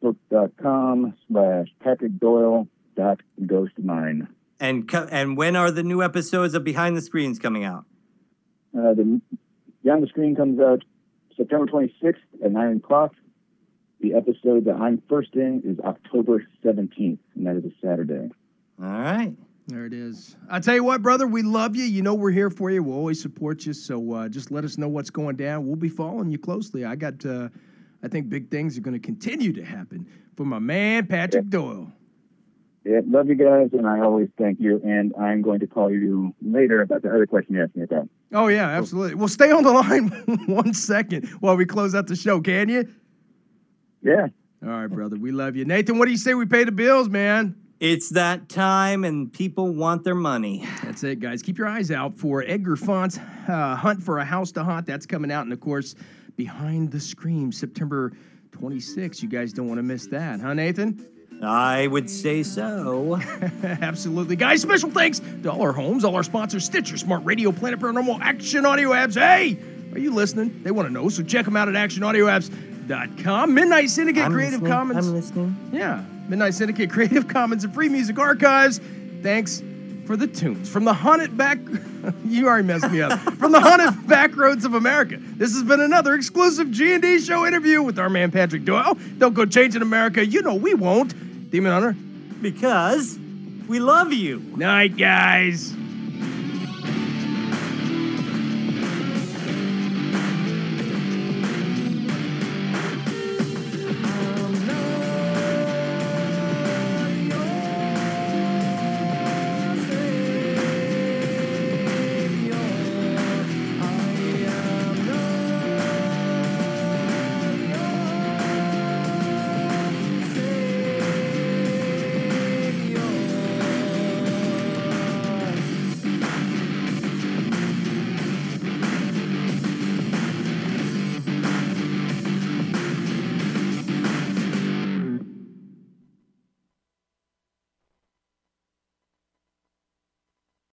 facebook.com/PatrickDoyle.Ghostmine. And when are the new episodes of Behind the Screens coming out? The Behind the Screen comes out September 26th at 9 o'clock. The episode that I'm first in is October 17th, and that is a Saturday. All right. There it is. I tell you what, brother, we love you. You know we're here for you. We'll always support you. So just let us know what's going down. We'll be following you closely. I think big things are going to continue to happen for my man, Patrick Doyle. Yeah, love you guys, and I always thank you. And I'm going to call you later about the other question you asked me about. Oh, yeah, absolutely. Well, stay on the line 1 second while we close out the show, can you? Yeah. All right, brother. We love you. Nathan, what do you say we pay the bills, man? It's that time, and people want their money. That's it, guys. Keep your eyes out for Edgar Font's Hunt for a House to Haunt. That's coming out, and, of course, Behind the Scream, September 26th. You guys don't want to miss that, huh, Nathan? I would say so. Absolutely. Guys, special thanks to all our homes, all our sponsors, Stitcher, Smart Radio, Planet Paranormal, Action Audio Apps. Hey, are you listening? They want to know, so check them out at actionaudioapps.com. Midnight Syndicate, Creative Commons. I'm listening. Yeah. Midnight Syndicate, Creative Commons, and Free Music Archives. Thanks for the tunes. From the haunted back... you already messed me up. From the haunted back roads of America, this has been another exclusive G&D show interview with our man Patrick Doyle. Don't go changing America. You know we won't. Demon Hunter. Because we love you. Night, guys.